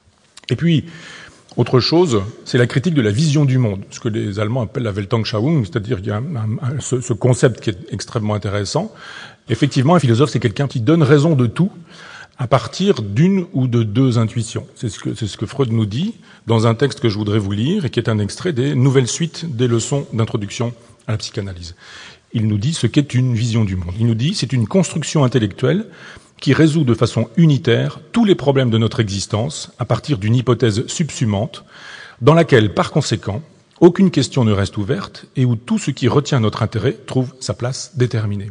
Et puis, autre chose, c'est la critique de la vision du monde, ce que les Allemands appellent la Weltanschauung, c'est-à-dire qu'il y a un, un, ce, ce concept qui est extrêmement intéressant. Effectivement, un philosophe, c'est quelqu'un qui donne raison de tout à partir d'une ou de deux intuitions. C'est ce que, c'est ce que Freud nous dit dans un texte que je voudrais vous lire et qui est un extrait des nouvelles suites des leçons d'introduction à la psychanalyse. Il nous dit ce qu'est une vision du monde. Il nous dit c'est une construction intellectuelle qui résout de façon unitaire tous les problèmes de notre existence à partir d'une hypothèse subsumante, dans laquelle, par conséquent, aucune question ne reste ouverte et où tout ce qui retient notre intérêt trouve sa place déterminée.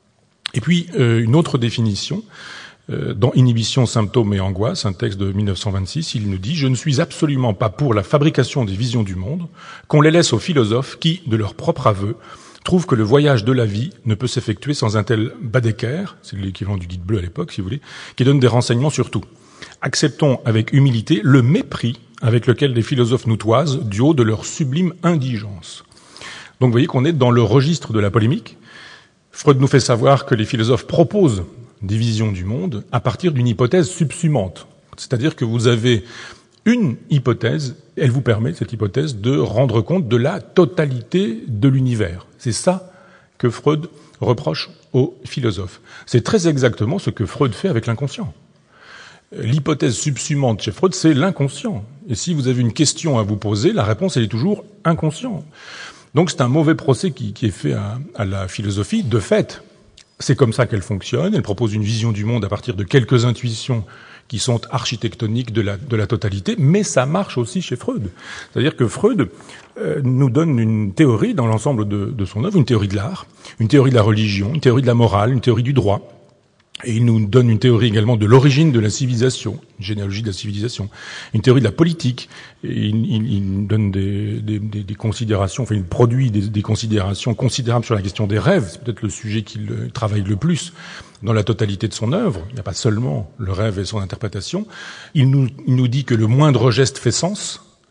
Et puis, euh, une autre définition, euh, dans Inhibition, symptômes et angoisse, un texte de mille neuf cent vingt-six, il nous dit « Je ne suis absolument pas pour la fabrication des visions du monde, qu'on les laisse aux philosophes qui, de leur propre aveu, trouve que le voyage de la vie ne peut s'effectuer sans un tel Baedeker, c'est l'équivalent du guide bleu à l'époque, si vous voulez, qui donne des renseignements sur tout. Acceptons avec humilité le mépris avec lequel les philosophes nous toisent du haut de leur sublime indigence. » Donc vous voyez qu'on est dans le registre de la polémique. Freud nous fait savoir que les philosophes proposent des visions du monde à partir d'une hypothèse subsumante. C'est-à-dire que vous avez une hypothèse, elle vous permet, cette hypothèse, de rendre compte de la totalité de l'univers. C'est ça que Freud reproche aux philosophes. C'est très exactement ce que Freud fait avec l'inconscient. L'hypothèse subsumante chez Freud, c'est l'inconscient. Et si vous avez une question à vous poser, la réponse, elle est toujours inconscient. Donc c'est un mauvais procès qui, qui est fait à, à la philosophie. De fait, c'est comme ça qu'elle fonctionne. Elle propose une vision du monde à partir de quelques intuitions qui sont architectoniques de la, de la totalité, mais ça marche aussi chez Freud. C'est-à-dire que Freud euh, nous donne une théorie dans l'ensemble de, de son œuvre, une théorie de l'art, une théorie de la religion, une théorie de la morale, une théorie du droit, et il nous donne une théorie également de l'origine de la civilisation, une généalogie de la civilisation, une théorie de la politique, et il, il, il donne des, des, des, des considérations, enfin il produit des, des considérations considérables sur la question des rêves, c'est peut-être le sujet qu'il travaille le plus dans la totalité de son œuvre. Il n'y a pas seulement le rêve et son interprétation. Il nous, il nous dit que le moindre geste fait sens.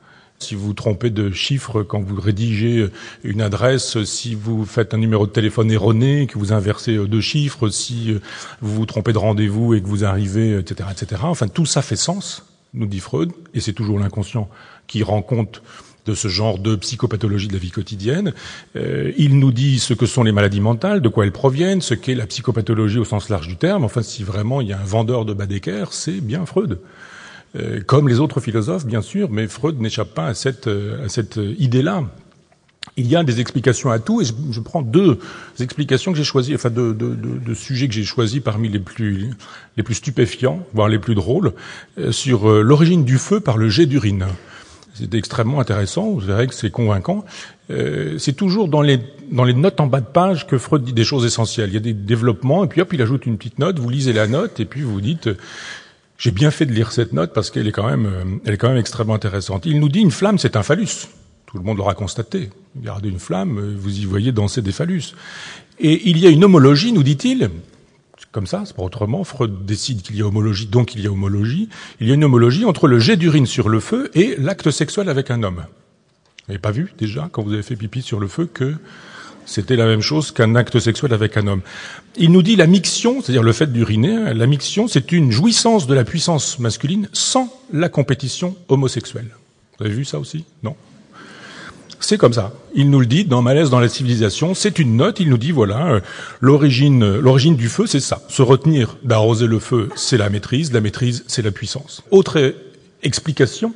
si vous vous trompez de chiffre quand vous rédigez une adresse, si vous faites un numéro de téléphone erroné, que vous inversez deux chiffres, si vous vous trompez de rendez-vous et que vous arrivez, et cetera, et cetera. Enfin, tout ça fait sens, nous dit Freud, et c'est toujours l'inconscient qui rend compte de ce genre de psychopathologie de la vie quotidienne. Euh, il nous dit ce que sont les maladies mentales, de quoi elles proviennent, ce qu'est la psychopathologie au sens large du terme. Enfin, si vraiment il y a un vendeur de Baedeker, c'est bien Freud. Euh, comme les autres philosophes, bien sûr, mais Freud n'échappe pas à cette, à cette idée-là. Il y a des explications à tout, et je, je prends deux explications que j'ai choisies, enfin deux, deux, deux, deux sujets que j'ai choisis parmi les plus, les plus stupéfiants, voire les plus drôles, euh, sur euh, l'origine du feu par le jet d'urine. C'est extrêmement intéressant, vous verrez que c'est convaincant. Euh, c'est toujours dans les, dans les notes en bas de page que Freud dit des choses essentielles. Il y a des développements, et puis hop, il ajoute une petite note, vous lisez la note, et puis vous dites, euh, j'ai bien fait de lire cette note parce qu'elle est quand même, euh, elle est quand même extrêmement intéressante. Il nous dit, une flamme, c'est un phallus. Tout le monde l'aura constaté. Regardez une flamme, vous y voyez danser des phallus. Et il y a une homologie, nous dit-il, comme ça, c'est pas autrement, Freud décide qu'il y a homologie, donc il y a homologie. Il y a une homologie entre le jet d'urine sur le feu et l'acte sexuel avec un homme. Vous n'avez pas vu, déjà, quand vous avez fait pipi sur le feu, que c'était la même chose qu'un acte sexuel avec un homme. Il nous dit la miction, c'est-à-dire le fait d'uriner, la miction, c'est une jouissance de la puissance masculine sans la compétition homosexuelle. Vous avez vu ça aussi? Non? C'est comme ça. Il nous le dit dans Malaise dans la civilisation. C'est une note. Il nous dit voilà, euh, l'origine, l'origine du feu, c'est ça. Se retenir d'arroser le feu, c'est la maîtrise. La maîtrise, c'est la puissance. Autre euh, explication,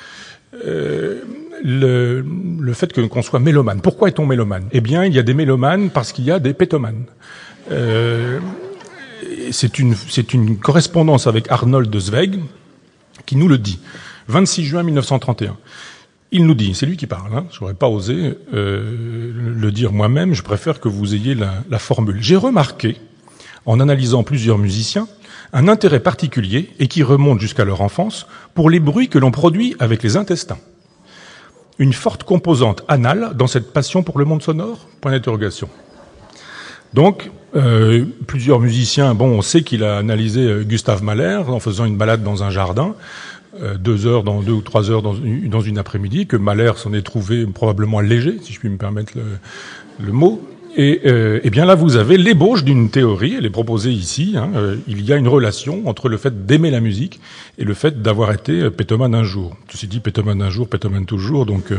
euh, le, le fait que, qu'on soit mélomane. Pourquoi est-on mélomane? Eh bien, il y a des mélomanes parce qu'il y a des pétomanes. Euh, c'est une, c'est une correspondance avec Arnold de Zweig qui nous le dit. vingt-six juin mille neuf cent trente et un. Il nous dit, c'est lui qui parle, hein, j'aurais pas osé euh, le dire moi-même, je préfère que vous ayez la, la formule. J'ai remarqué, en analysant plusieurs musiciens, un intérêt particulier, et qui remonte jusqu'à leur enfance, pour les bruits que l'on produit avec les intestins. Une forte composante anale dans cette passion pour le monde sonore? Point d'interrogation. Donc, euh, plusieurs musiciens, bon, on sait qu'il a analysé euh, Gustave Mahler en faisant une balade dans un jardin, Euh, deux heures, dans deux ou trois heures dans une, dans une après-midi, que Mahler s'en est trouvé probablement léger, si je puis me permettre le, le mot. Et euh, eh bien là, vous avez l'ébauche d'une théorie, elle est proposée ici. Hein, euh, il y a une relation entre le fait d'aimer la musique et le fait d'avoir été euh, pétomane un jour. Ceci dit, pétomane un jour, pétomane toujours, donc... Euh,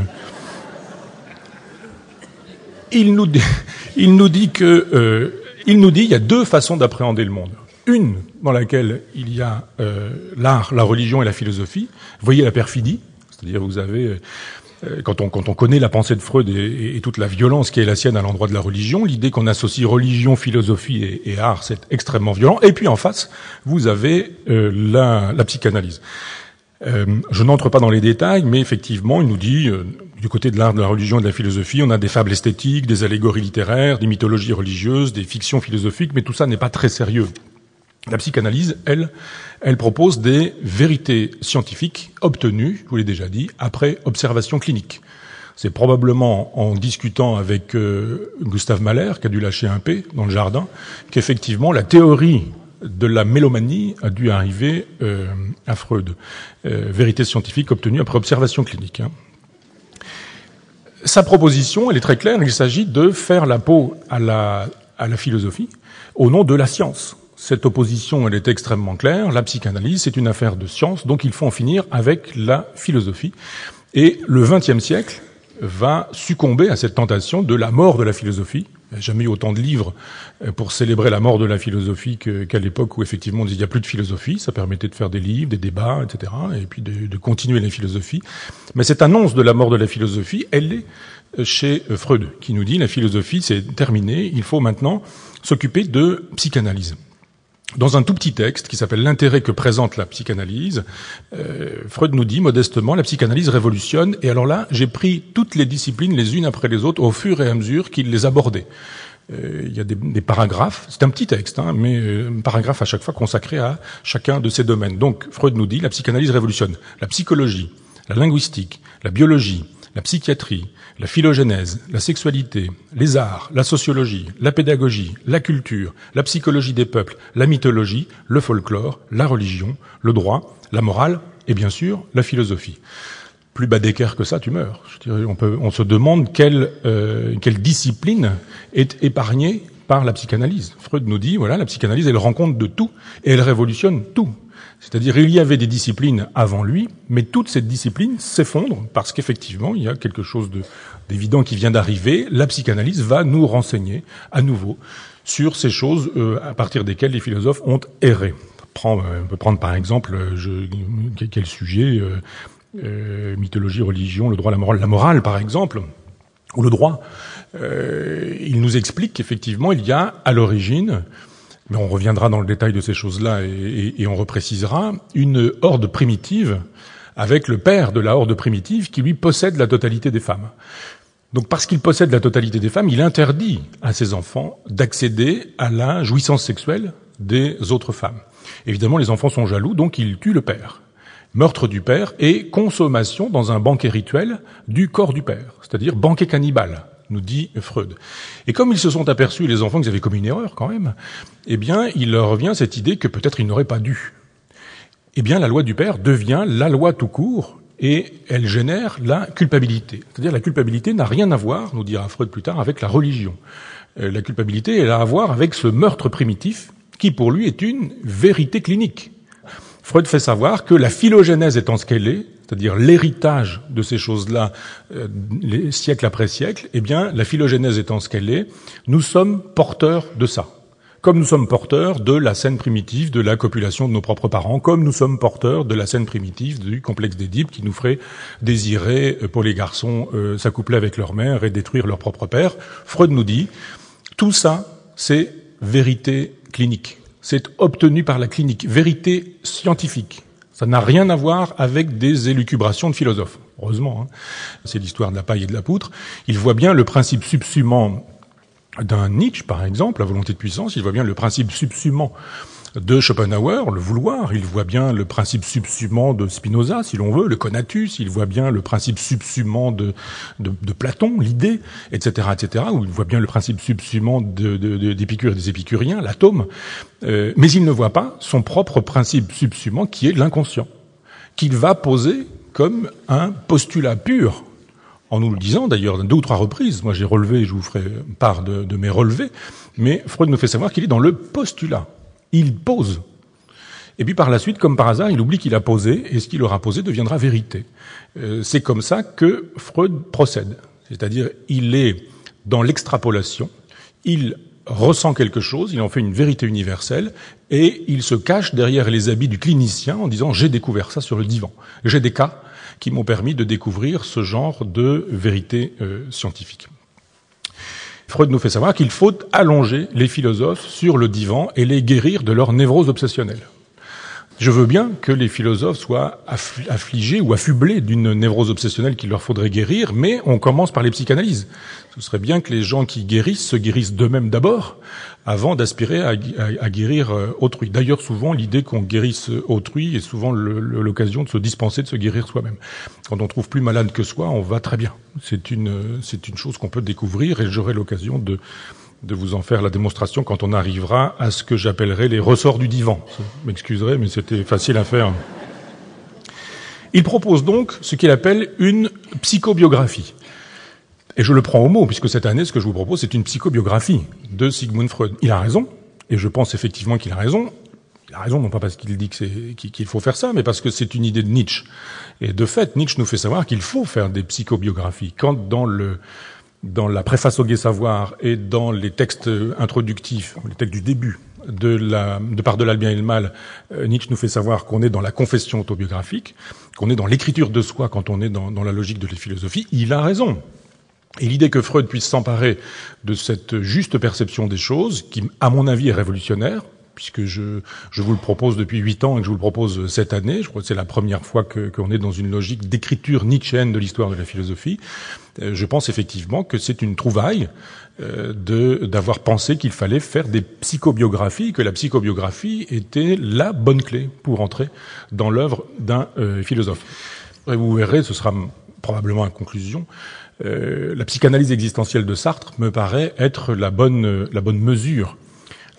il nous dit, il nous dit que... Euh, il nous dit il y a deux façons d'appréhender le monde. Une dans laquelle il y a euh, l'art, la religion et la philosophie. Vous voyez la perfidie, c'est-à-dire vous avez, euh, quand, on, quand on connaît la pensée de Freud et, et toute la violence qui est la sienne à l'endroit de la religion, l'idée qu'on associe religion, philosophie et, et art, c'est extrêmement violent. Et puis en face, vous avez euh, la, la psychanalyse. Euh, je n'entre pas dans les détails, mais effectivement, il nous dit, euh, du côté de l'art, de la religion et de la philosophie, on a des fables esthétiques, des allégories littéraires, des mythologies religieuses, des fictions philosophiques, mais tout ça n'est pas très sérieux. La psychanalyse, elle, elle propose des vérités scientifiques obtenues, je vous l'ai déjà dit, après observation clinique. C'est probablement en discutant avec euh, Gustave Mahler, qui a dû lâcher un P dans le jardin, qu'effectivement la théorie de la mélomanie a dû arriver euh, à Freud. Euh, vérité scientifique obtenue après observation clinique. Hein. Sa proposition, elle est très claire, il s'agit de faire la peau à la, à la philosophie au nom de la science. Cette opposition, elle est extrêmement claire. La psychanalyse, c'est une affaire de science, donc il faut en finir avec la philosophie. Et le vingtième siècle va succomber à cette tentation de la mort de la philosophie. Il n'y a jamais eu autant de livres pour célébrer la mort de la philosophie que, qu'à l'époque où effectivement on disait il n'y a plus de philosophie. Ça permettait de faire des livres, des débats, et cetera, et puis de, de continuer la philosophie. Mais cette annonce de la mort de la philosophie, elle est chez Freud, qui nous dit la philosophie, c'est terminé, il faut maintenant s'occuper de psychanalyse. Dans un tout petit texte qui s'appelle « L'intérêt que présente la psychanalyse », euh, Freud nous dit modestement « La psychanalyse révolutionne ». Et alors là, j'ai pris toutes les disciplines les unes après les autres au fur et à mesure qu'il les abordait. Euh, il y a des, des paragraphes, c'est un petit texte, hein, mais euh, un paragraphe à chaque fois consacré à chacun de ces domaines. Donc Freud nous dit « La psychanalyse révolutionne ». La psychologie, la linguistique, la biologie, la psychiatrie, la phylogénèse, la sexualité, les arts, la sociologie, la pédagogie, la culture, la psychologie des peuples, la mythologie, le folklore, la religion, le droit, la morale et bien sûr la philosophie. plus bas d'équerre que ça, tu meurs. Je dirais, on peut, on se demande quelle, euh, quelle discipline est épargnée par la psychanalyse. Freud nous dit, voilà, la psychanalyse, elle rend compte de tout et elle révolutionne tout. C'est-à-dire, il y avait des disciplines avant lui, mais toute cette discipline s'effondre parce qu'effectivement, il y a quelque chose de, d'évident qui vient d'arriver. La psychanalyse va nous renseigner à nouveau sur ces choses euh, à partir desquelles les philosophes ont erré. On peut prendre par exemple, je, quel sujet, euh, euh, mythologie, religion, le droit, la morale, la morale par exemple, ou le droit. Euh, il nous explique qu'effectivement, il y a à l'origine, mais on reviendra dans le détail de ces choses-là et, et, et on reprécisera, une horde primitive avec le père de la horde primitive qui lui possède la totalité des femmes. Donc parce qu'il possède la totalité des femmes, il interdit à ses enfants d'accéder à la jouissance sexuelle des autres femmes. Évidemment, les enfants sont jaloux, donc ils tuent le père. Meurtre du père et consommation dans un banquet rituel du corps du père, c'est-à-dire banquet cannibale, nous dit Freud. Et comme ils se sont aperçus, les enfants, qu'ils avaient commis une erreur quand même, eh bien, il leur revient cette idée que peut-être ils n'auraient pas dû. Eh bien, la loi du père devient la loi tout court et elle génère la culpabilité. C'est-à-dire la culpabilité n'a rien à voir, nous dira Freud plus tard, avec la religion. Euh, la culpabilité, elle a à voir avec ce meurtre primitif qui pour lui est une vérité clinique. Freud fait savoir que la phylogénèse étant ce qu'elle est, c'est-à-dire l'héritage de ces choses-là, euh, les siècle après siècle, eh bien, la phylogénèse étant ce qu'elle est, nous sommes porteurs de ça. Comme nous sommes porteurs de la scène primitive de la copulation de nos propres parents, comme nous sommes porteurs de la scène primitive du complexe d'Édipe qui nous ferait désirer, pour les garçons, euh, s'accoupler avec leur mère et détruire leur propre père. Freud nous dit, tout ça, c'est vérité clinique. C'est obtenu par la clinique. Vérité scientifique. Ça n'a rien à voir avec des élucubrations de philosophes. Heureusement, hein. C'est l'histoire de la paille et de la poutre. Il voit bien le principe subsumant d'un Nietzsche, par exemple, la volonté de puissance. Il voit bien le principe subsumant de Schopenhauer, le vouloir. Il voit bien le principe subsumant de Spinoza, si l'on veut, le conatus. Il voit bien le principe subsumant de, de, de Platon, l'idée, et cetera, et cetera. Ou il voit bien le principe subsumant de, de, de, d'Épicure et des épicuriens, l'atome. Euh, mais il ne voit pas son propre principe subsumant, qui est l'inconscient, qu'il va poser comme un postulat pur, en nous le disant d'ailleurs deux ou trois reprises. Moi, j'ai relevé, je vous ferai part de, de mes relevés, mais Freud nous fait savoir qu'il est dans le postulat. Il pose. Et puis par la suite, comme par hasard, il oublie qu'il a posé, et ce qu'il aura posé deviendra vérité. Euh, c'est comme ça que Freud procède. C'est-à-dire, il est dans l'extrapolation, il ressent quelque chose, il en fait une vérité universelle, et il se cache derrière les habits du clinicien en disant « j'ai découvert ça sur le divan ». J'ai des cas qui m'ont permis de découvrir ce genre de vérité euh, scientifique. Freud nous fait savoir qu'il faut allonger les philosophes sur le divan et les guérir de leur névrose obsessionnelle. Je veux bien que les philosophes soient affligés ou affublés d'une névrose obsessionnelle qu'il leur faudrait guérir, mais on commence par les psychanalyses. Ce serait bien que les gens qui guérissent se guérissent d'eux-mêmes d'abord, avant d'aspirer à, à, à guérir autrui. D'ailleurs, souvent, l'idée qu'on guérisse autrui est souvent le, le, l'occasion de se dispenser de se guérir soi-même. Quand on trouve plus malade que soi, on va très bien. C'est une, c'est une chose qu'on peut découvrir, et j'aurai l'occasion de de vous en faire la démonstration quand on arrivera à ce que j'appellerai les ressorts du divan. Vous m'excuserez, mais c'était facile à faire. Il propose donc ce qu'il appelle une psychobiographie. Et je le prends au mot, puisque cette année, ce que je vous propose, c'est une psychobiographie de Sigmund Freud. Il a raison, et je pense effectivement qu'il a raison. Il a raison, non pas parce qu'il dit que c'est, qu'il faut faire ça, mais parce que c'est une idée de Nietzsche. Et de fait, Nietzsche nous fait savoir qu'il faut faire des psychobiographies. Quand dans le Dans la préface au Gai Savoir et dans les textes introductifs, les textes du début de la, de Par delà le bien et le mal, euh, Nietzsche nous fait savoir qu'on est dans la confession autobiographique, qu'on est dans l'écriture de soi quand on est dans, dans la logique de la philosophie. Il a raison. Et l'idée que Freud puisse s'emparer de cette juste perception des choses, qui, à mon avis, est révolutionnaire, puisque je, je vous le propose depuis huit ans et que je vous le propose cette année. Je crois que c'est la première fois que, qu'on est dans une logique d'écriture nietzschéenne de l'histoire de la philosophie. Euh, je pense effectivement que c'est une trouvaille euh, de, d'avoir pensé qu'il fallait faire des psychobiographies, que la psychobiographie était la bonne clé pour entrer dans l'œuvre d'un euh, philosophe. Et vous verrez, ce sera probablement une conclusion. Euh, la psychanalyse existentielle de Sartre me paraît être la bonne, la bonne mesure.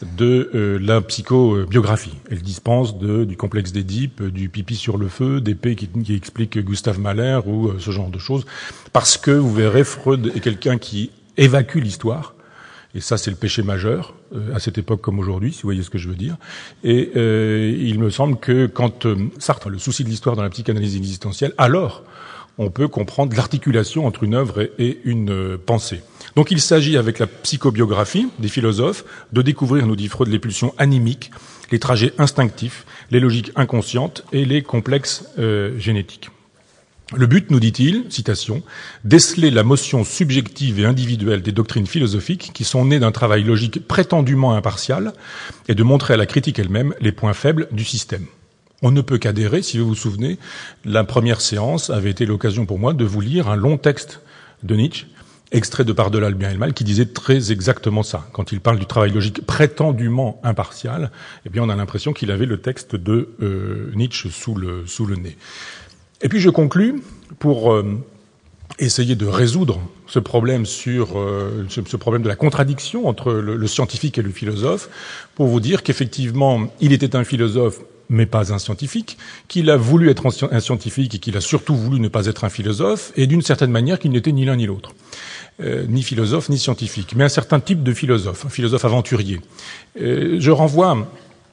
de euh, la psychobiographie. Elle dispense de, du complexe d'Édipe, du pipi sur le feu, d'épée qui, qui explique Gustave Mahler ou euh, ce genre de choses. Parce que, vous verrez, Freud est quelqu'un qui évacue l'histoire. Et ça, c'est le péché majeur, euh, à cette époque comme aujourd'hui, si vous voyez ce que je veux dire. Et euh, il me semble que quand euh, Sartre a le souci de l'histoire dans la psychanalyse existentielle, alors on peut comprendre l'articulation entre une œuvre et, et une euh, pensée. Donc il s'agit, avec la psychobiographie des philosophes, de découvrir, nous dit Freud, les pulsions animiques, les trajets instinctifs, les logiques inconscientes et les complexes euh, génétiques. Le but, nous dit-il, citation, déceler la motion subjective et individuelle des doctrines philosophiques qui sont nées d'un travail logique prétendument impartial et de montrer à la critique elle-même les points faibles du système. On ne peut qu'adhérer, si vous vous souvenez, la première séance avait été l'occasion pour moi de vous lire un long texte de Nietzsche, extrait de Par-delà le bien et le mal, qui disait très exactement ça. Quand il parle du travail logique prétendument impartial, eh bien on a l'impression qu'il avait le texte de euh, Nietzsche sous le, sous le nez. Et puis je conclus pour euh, essayer de résoudre ce problème sur euh, ce, ce problème de la contradiction entre le, le scientifique et le philosophe, pour vous dire qu'effectivement il était un philosophe mais pas un scientifique, qu'il a voulu être un scientifique et qu'il a surtout voulu ne pas être un philosophe, et d'une certaine manière qu'il n'était ni l'un ni l'autre, euh, ni philosophe ni scientifique, mais un certain type de philosophe, un philosophe aventurier. Euh, je renvoie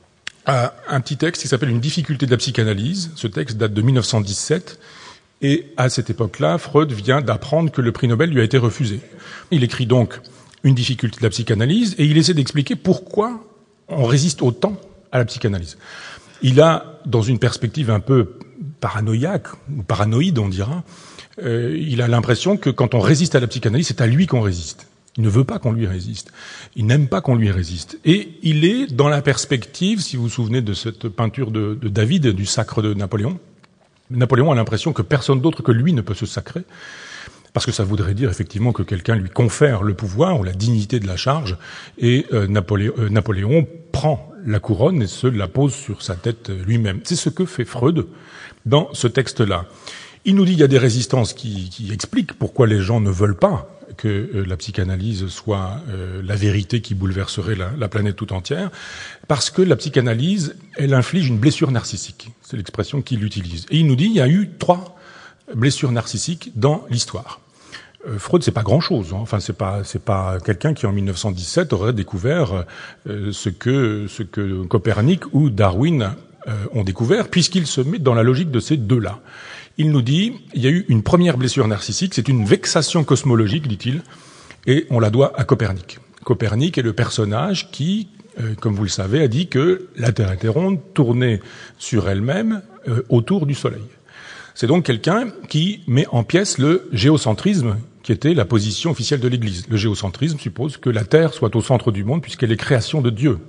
à un petit texte qui s'appelle « Une difficulté de la psychanalyse ». Ce texte date de mille neuf cent dix-sept, et à cette époque-là, Freud vient d'apprendre que le prix Nobel lui a été refusé. Il écrit donc « Une difficulté de la psychanalyse » et il essaie d'expliquer pourquoi on résiste autant à la psychanalyse. Il a, dans une perspective un peu paranoïaque, ou paranoïde on dira, euh, il a l'impression que quand on résiste à la psychanalyse, c'est à lui qu'on résiste. Il ne veut pas qu'on lui résiste. Il n'aime pas qu'on lui résiste. Et il est dans la perspective, si vous vous souvenez de cette peinture de, de David, du sacre de Napoléon, Napoléon a l'impression que personne d'autre que lui ne peut se sacrer, parce que ça voudrait dire effectivement que quelqu'un lui confère le pouvoir ou la dignité de la charge, et euh, Napoléon, euh, Napoléon prend la couronne et se la pose sur sa tête lui-même. C'est ce que fait Freud dans ce texte-là. Il nous dit qu'il y a des résistances qui, qui expliquent pourquoi les gens ne veulent pas que euh, la psychanalyse soit euh, la vérité qui bouleverserait la, la planète tout entière, parce que la psychanalyse, elle inflige une blessure narcissique. C'est l'expression qu'il utilise. Et il nous dit qu'il y a eu trois blessures narcissiques dans l'histoire. Euh, Freud, c'est pas grand-chose. Hein. Enfin, c'est pas, c'est pas quelqu'un qui en mille neuf cent dix-sept aurait découvert euh, ce que ce que Copernic ou Darwin euh, ont découvert, puisqu'il se met dans la logique de ces deux-là. Il nous dit, il y a eu une première blessure narcissique, c'est une vexation cosmologique, dit-il, et on la doit à Copernic. Copernic est le personnage qui, euh, comme vous le savez, a dit que la Terre était ronde, tournait sur elle-même euh, autour du Soleil. C'est donc quelqu'un qui met en pièces le géocentrisme, qui était la position officielle de l'Église. Le géocentrisme suppose que la Terre soit au centre du monde, puisqu'elle est création de Dieu.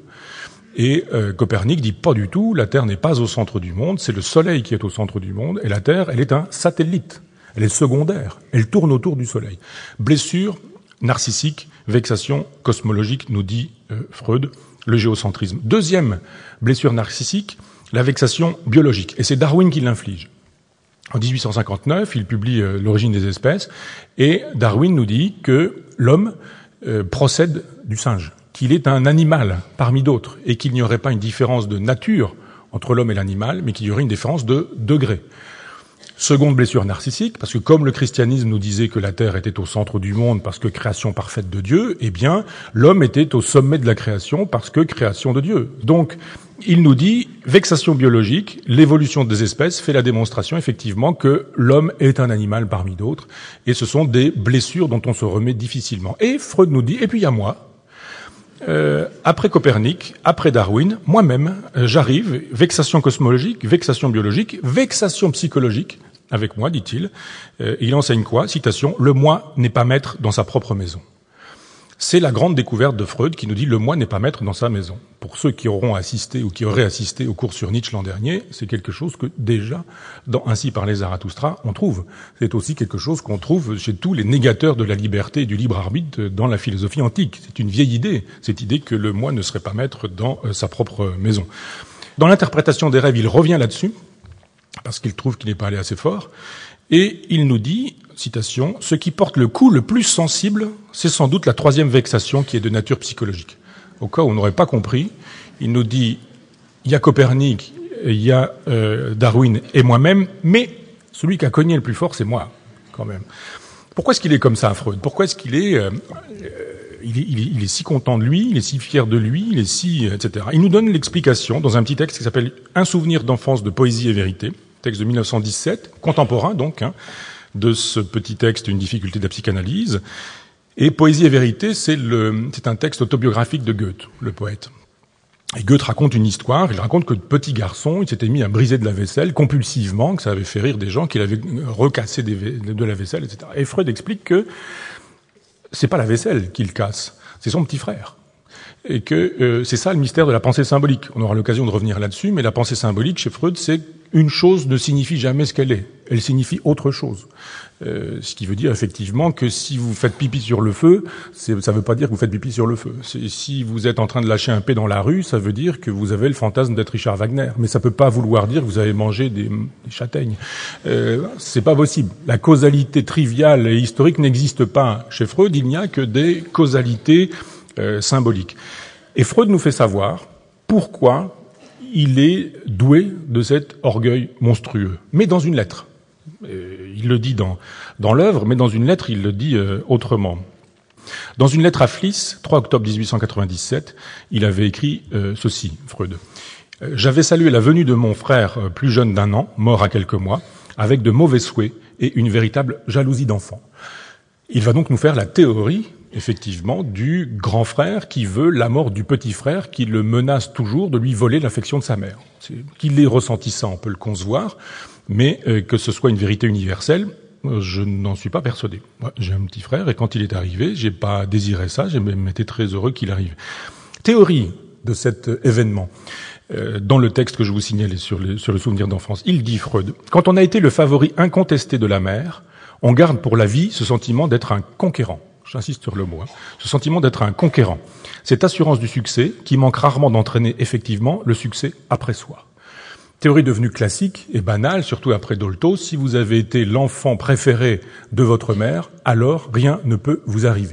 Et euh, Copernic dit pas du tout, la Terre n'est pas au centre du monde, c'est le Soleil qui est au centre du monde, et la Terre, elle est un satellite, elle est secondaire, elle tourne autour du Soleil. Blessure narcissique, vexation cosmologique, nous dit euh, Freud, le géocentrisme. Deuxième blessure narcissique, la vexation biologique, et c'est Darwin qui l'inflige. En dix-huit cent cinquante-neuf, il publie euh, L'origine des espèces, et Darwin nous dit que l'homme euh, procède du singe, qu'il est un animal parmi d'autres, et qu'il n'y aurait pas une différence de nature entre l'homme et l'animal, mais qu'il y aurait une différence de degré. Seconde blessure narcissique, parce que comme le christianisme nous disait que la Terre était au centre du monde parce que création parfaite de Dieu, eh bien, l'homme était au sommet de la création parce que création de Dieu. Donc, il nous dit, vexation biologique, l'évolution des espèces fait la démonstration effectivement que l'homme est un animal parmi d'autres, et ce sont des blessures dont on se remet difficilement. Et Freud nous dit, et puis il y a moi, Euh, après Copernic, après Darwin, moi-même, euh, j'arrive, vexation cosmologique, vexation biologique, vexation psychologique, avec moi, dit-il. Euh, il enseigne quoi? Citation, « Le moi n'est pas maître dans sa propre maison ». C'est la grande découverte de Freud qui nous dit « Le moi n'est pas maître dans sa maison ». Pour ceux qui auront assisté ou qui auraient assisté au cours sur Nietzsche l'an dernier, c'est quelque chose que déjà, dans Ainsi parlait Zarathustra, on trouve. C'est aussi quelque chose qu'on trouve chez tous les négateurs de la liberté et du libre arbitre dans la philosophie antique. C'est une vieille idée, cette idée que le moi ne serait pas maître dans sa propre maison. Dans l'interprétation des rêves, il revient là-dessus, parce qu'il trouve qu'il n'est pas allé assez fort, et il nous dit, citation, « Ce qui porte le coup le plus sensible, c'est sans doute la troisième vexation qui est de nature psychologique. » au cas où on n'aurait pas compris, il nous dit, il y a Copernic, il y a euh, Darwin et moi-même, mais celui qui a cogné le plus fort, c'est moi, quand même. Pourquoi est-ce qu'il est comme ça, Freud? Pourquoi est-ce qu'il est, euh, il est, il est, il est si content de lui, il est si fier de lui, il est si, et cetera. Il nous donne l'explication dans un petit texte qui s'appelle « Un souvenir d'enfance de poésie et vérité », texte de mille neuf cent dix-sept, contemporain donc, hein, de ce petit texte « Une difficulté de la psychanalyse ». Et Poésie et vérité, c'est, le, c'est un texte autobiographique de Goethe, le poète. Et Goethe raconte une histoire, il raconte que petit garçon, il s'était mis à briser de la vaisselle compulsivement, que ça avait fait rire des gens, qu'il avait recassé des, de la vaisselle, et cetera. Et Freud explique que c'est pas la vaisselle qu'il casse, c'est son petit frère. Et que euh, c'est ça le mystère de la pensée symbolique. On aura l'occasion de revenir là-dessus, mais la pensée symbolique chez Freud, c'est une chose ne signifie jamais ce qu'elle est. Elle signifie autre chose. Euh, ce qui veut dire effectivement que si vous faites pipi sur le feu, c'est, ça ne veut pas dire que vous faites pipi sur le feu. C'est, si vous êtes en train de lâcher un paix dans la rue, ça veut dire que vous avez le fantasme d'être Richard Wagner. Mais ça ne peut pas vouloir dire que vous avez mangé des, des châtaignes. Euh, c'est pas possible. La causalité triviale et historique n'existe pas chez Freud. Il n'y a que des causalités euh, symboliques. Et Freud nous fait savoir pourquoi il est doué de cet orgueil monstrueux. Mais dans une lettre. Euh, il le dit dans, dans l'œuvre, mais dans une lettre, il le dit euh, autrement. Dans une lettre à Fliss, trois octobre dix-huit cent quatre-vingt-dix-sept, il avait écrit euh, ceci, Freud. Euh, « J'avais salué la venue de mon frère euh, plus jeune d'un an, mort à quelques mois, avec de mauvais souhaits et une véritable jalousie d'enfant. » Il va donc nous faire la théorie, effectivement, du grand frère qui veut la mort du petit frère, qui le menace toujours de lui voler l'affection de sa mère. C'est, qu'il ait ressenti ça, on peut le concevoir, mais euh, que ce soit une vérité universelle, euh, je n'en suis pas persuadé. Moi, j'ai un petit frère, et quand il est arrivé, j'ai pas désiré ça, j'ai même été très heureux qu'il arrive. Théorie de cet événement. Euh, dans le texte que je vous signalais sur, les, sur le souvenir d'enfance, il dit, Freud, « Quand on a été le favori incontesté de la mère, on garde pour la vie ce sentiment d'être un conquérant. » J'insiste sur le mot. Hein, ce sentiment d'être un conquérant. Cette assurance du succès qui manque rarement d'entraîner effectivement le succès après soi. Théorie devenue classique et banale, surtout après Dolto, si vous avez été l'enfant préféré de votre mère, alors rien ne peut vous arriver.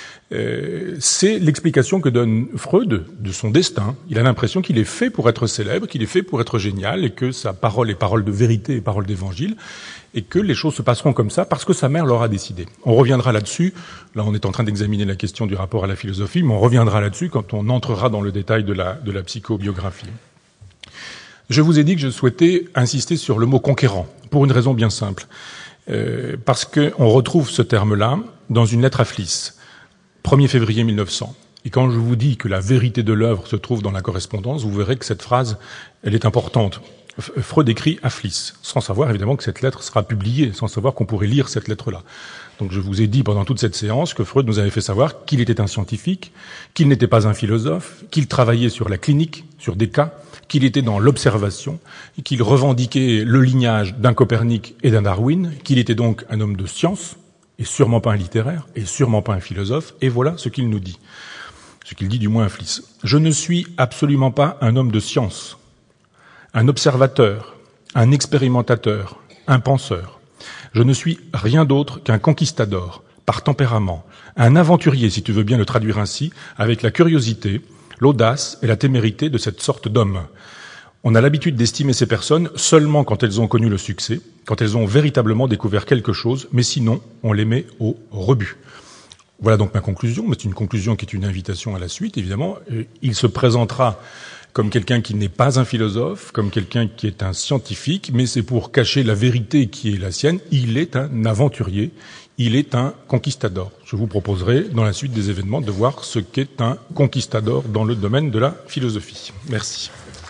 Euh, c'est l'explication que donne Freud de son destin. Il a l'impression qu'il est fait pour être célèbre, qu'il est fait pour être génial, et que sa parole est parole de vérité et parole d'évangile, et que les choses se passeront comme ça parce que sa mère l'aura décidé. On reviendra là-dessus. Là, on est en train d'examiner la question du rapport à la philosophie, mais on reviendra là-dessus quand on entrera dans le détail de la, de la psychobiographie. Je vous ai dit que je souhaitais insister sur le mot conquérant, pour une raison bien simple. Euh, parce qu'on retrouve ce terme-là dans une lettre à Fliss, premier février mille neuf cents. Et quand je vous dis que la vérité de l'œuvre se trouve dans la correspondance, vous verrez que cette phrase, elle est importante. Freud écrit à Fliss, sans savoir évidemment que cette lettre sera publiée, sans savoir qu'on pourrait lire cette lettre-là. Donc je vous ai dit pendant toute cette séance que Freud nous avait fait savoir qu'il était un scientifique, qu'il n'était pas un philosophe, qu'il travaillait sur la clinique, sur des cas, qu'il était dans l'observation, et qu'il revendiquait le lignage d'un Copernic et d'un Darwin, qu'il était donc un homme de science, et sûrement pas un littéraire, et sûrement pas un philosophe, et voilà ce qu'il nous dit. Ce qu'il dit du moins à Fliss. « Je ne suis absolument pas un homme de science, un observateur, un expérimentateur, un penseur. Je ne suis rien d'autre qu'un conquistador, par tempérament, un aventurier, si tu veux bien le traduire ainsi, avec la curiosité, l'audace et la témérité de cette sorte d'homme. On a l'habitude d'estimer ces personnes seulement quand elles ont connu le succès, quand elles ont véritablement découvert quelque chose, mais sinon, on les met au rebut. » Voilà donc ma conclusion, mais c'est une conclusion qui est une invitation à la suite, évidemment. Il se présentera comme quelqu'un qui n'est pas un philosophe, comme quelqu'un qui est un scientifique, mais c'est pour cacher la vérité qui est la sienne. Il est un aventurier, il est un conquistador. Je vous proposerai, dans la suite des événements, de voir ce qu'est un conquistador dans le domaine de la philosophie. Merci.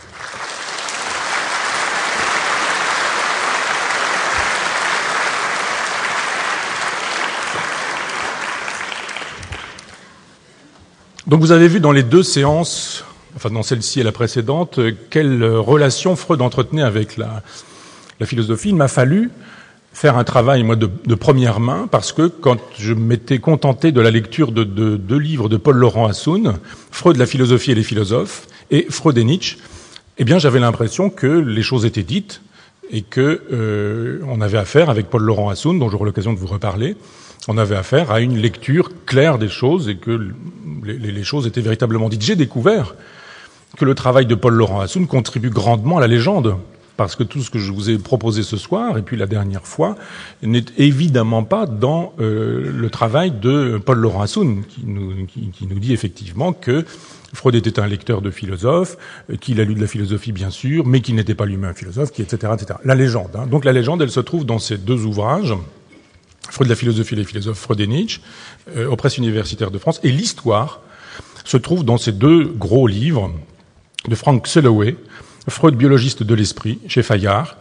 Donc vous avez vu dans les deux séances, enfin dans celle-ci et la précédente, quelle relation Freud entretenait avec la, la philosophie. Il m'a fallu faire un travail, moi, de, de première main, parce que quand je m'étais contenté de la lecture de deux de, de livres de Paul Laurent Hassoun, Freud, la philosophie et les philosophes, et Freud et Nietzsche, eh bien j'avais l'impression que les choses étaient dites, et que euh, on avait affaire, avec Paul-Laurent Assoun, dont j'aurai l'occasion de vous reparler, on avait affaire à une lecture claire des choses et que les, les choses étaient véritablement dites. J'ai découvert que le travail de Paul-Laurent Assoun contribue grandement à la légende, parce que tout ce que je vous ai proposé ce soir, et puis la dernière fois, n'est évidemment pas dans euh, le travail de Paul-Laurent Assoun, qui nous, qui, qui nous dit effectivement que Freud était un lecteur de philosophes, qu'il a lu de la philosophie bien sûr, mais qu'il n'était pas lui-même un philosophe, qui, et cetera, et cetera. La légende. Hein. Donc la légende, elle se trouve dans ces deux ouvrages, Freud, la philosophie et les philosophes, Freud et Nietzsche, euh, aux presses universitaires de France, et l'histoire se trouve dans ces deux gros livres de Frank Sulloway, Freud, biologiste de l'esprit, chez Fayard,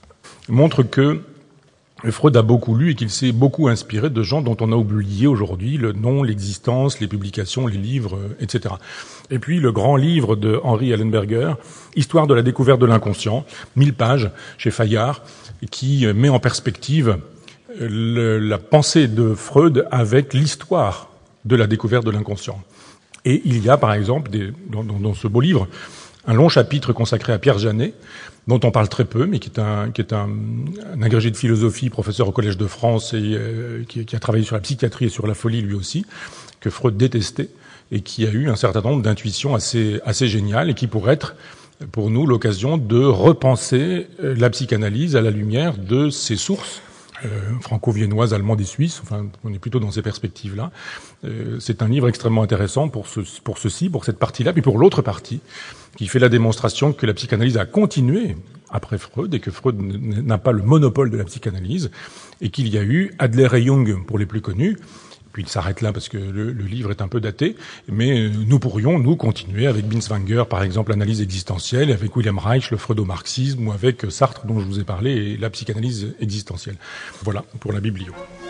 montre que Freud a beaucoup lu et qu'il s'est beaucoup inspiré de gens dont on a oublié aujourd'hui le nom, l'existence, les publications, les livres, et cetera. Et puis le grand livre de Henri Ellenberger, Histoire de la découverte de l'inconscient, mille pages, chez Fayard, qui met en perspective le, la pensée de Freud avec l'histoire de la découverte de l'inconscient. Et il y a, par exemple, des, dans, dans, dans ce beau livre, un long chapitre consacré à Pierre Janet, dont on parle très peu, mais qui est un, qui est un, un agrégé de philosophie, professeur au Collège de France, et euh, qui, qui a travaillé sur la psychiatrie et sur la folie lui aussi, que Freud détestait, et qui a eu un certain nombre d'intuitions assez, assez géniales, et qui pourrait être, pour nous, l'occasion de repenser la psychanalyse à la lumière de ses sources, Euh, franco-viennoise, allemande et suisse, enfin, on est plutôt dans ces perspectives-là. Euh, c'est un livre extrêmement intéressant pour, ce, pour ceci, pour cette partie-là, puis pour l'autre partie, qui fait la démonstration que la psychanalyse a continué après Freud, et que Freud n'a pas le monopole de la psychanalyse, et qu'il y a eu Adler et Jung, pour les plus connus. Puis il s'arrête là parce que le, le livre est un peu daté, mais nous pourrions, nous, continuer avec Binswanger, par exemple, l'analyse existentielle, avec Wilhelm Reich, le freudomarxisme, ou avec Sartre, dont je vous ai parlé, et la psychanalyse existentielle. Voilà, pour la biblio.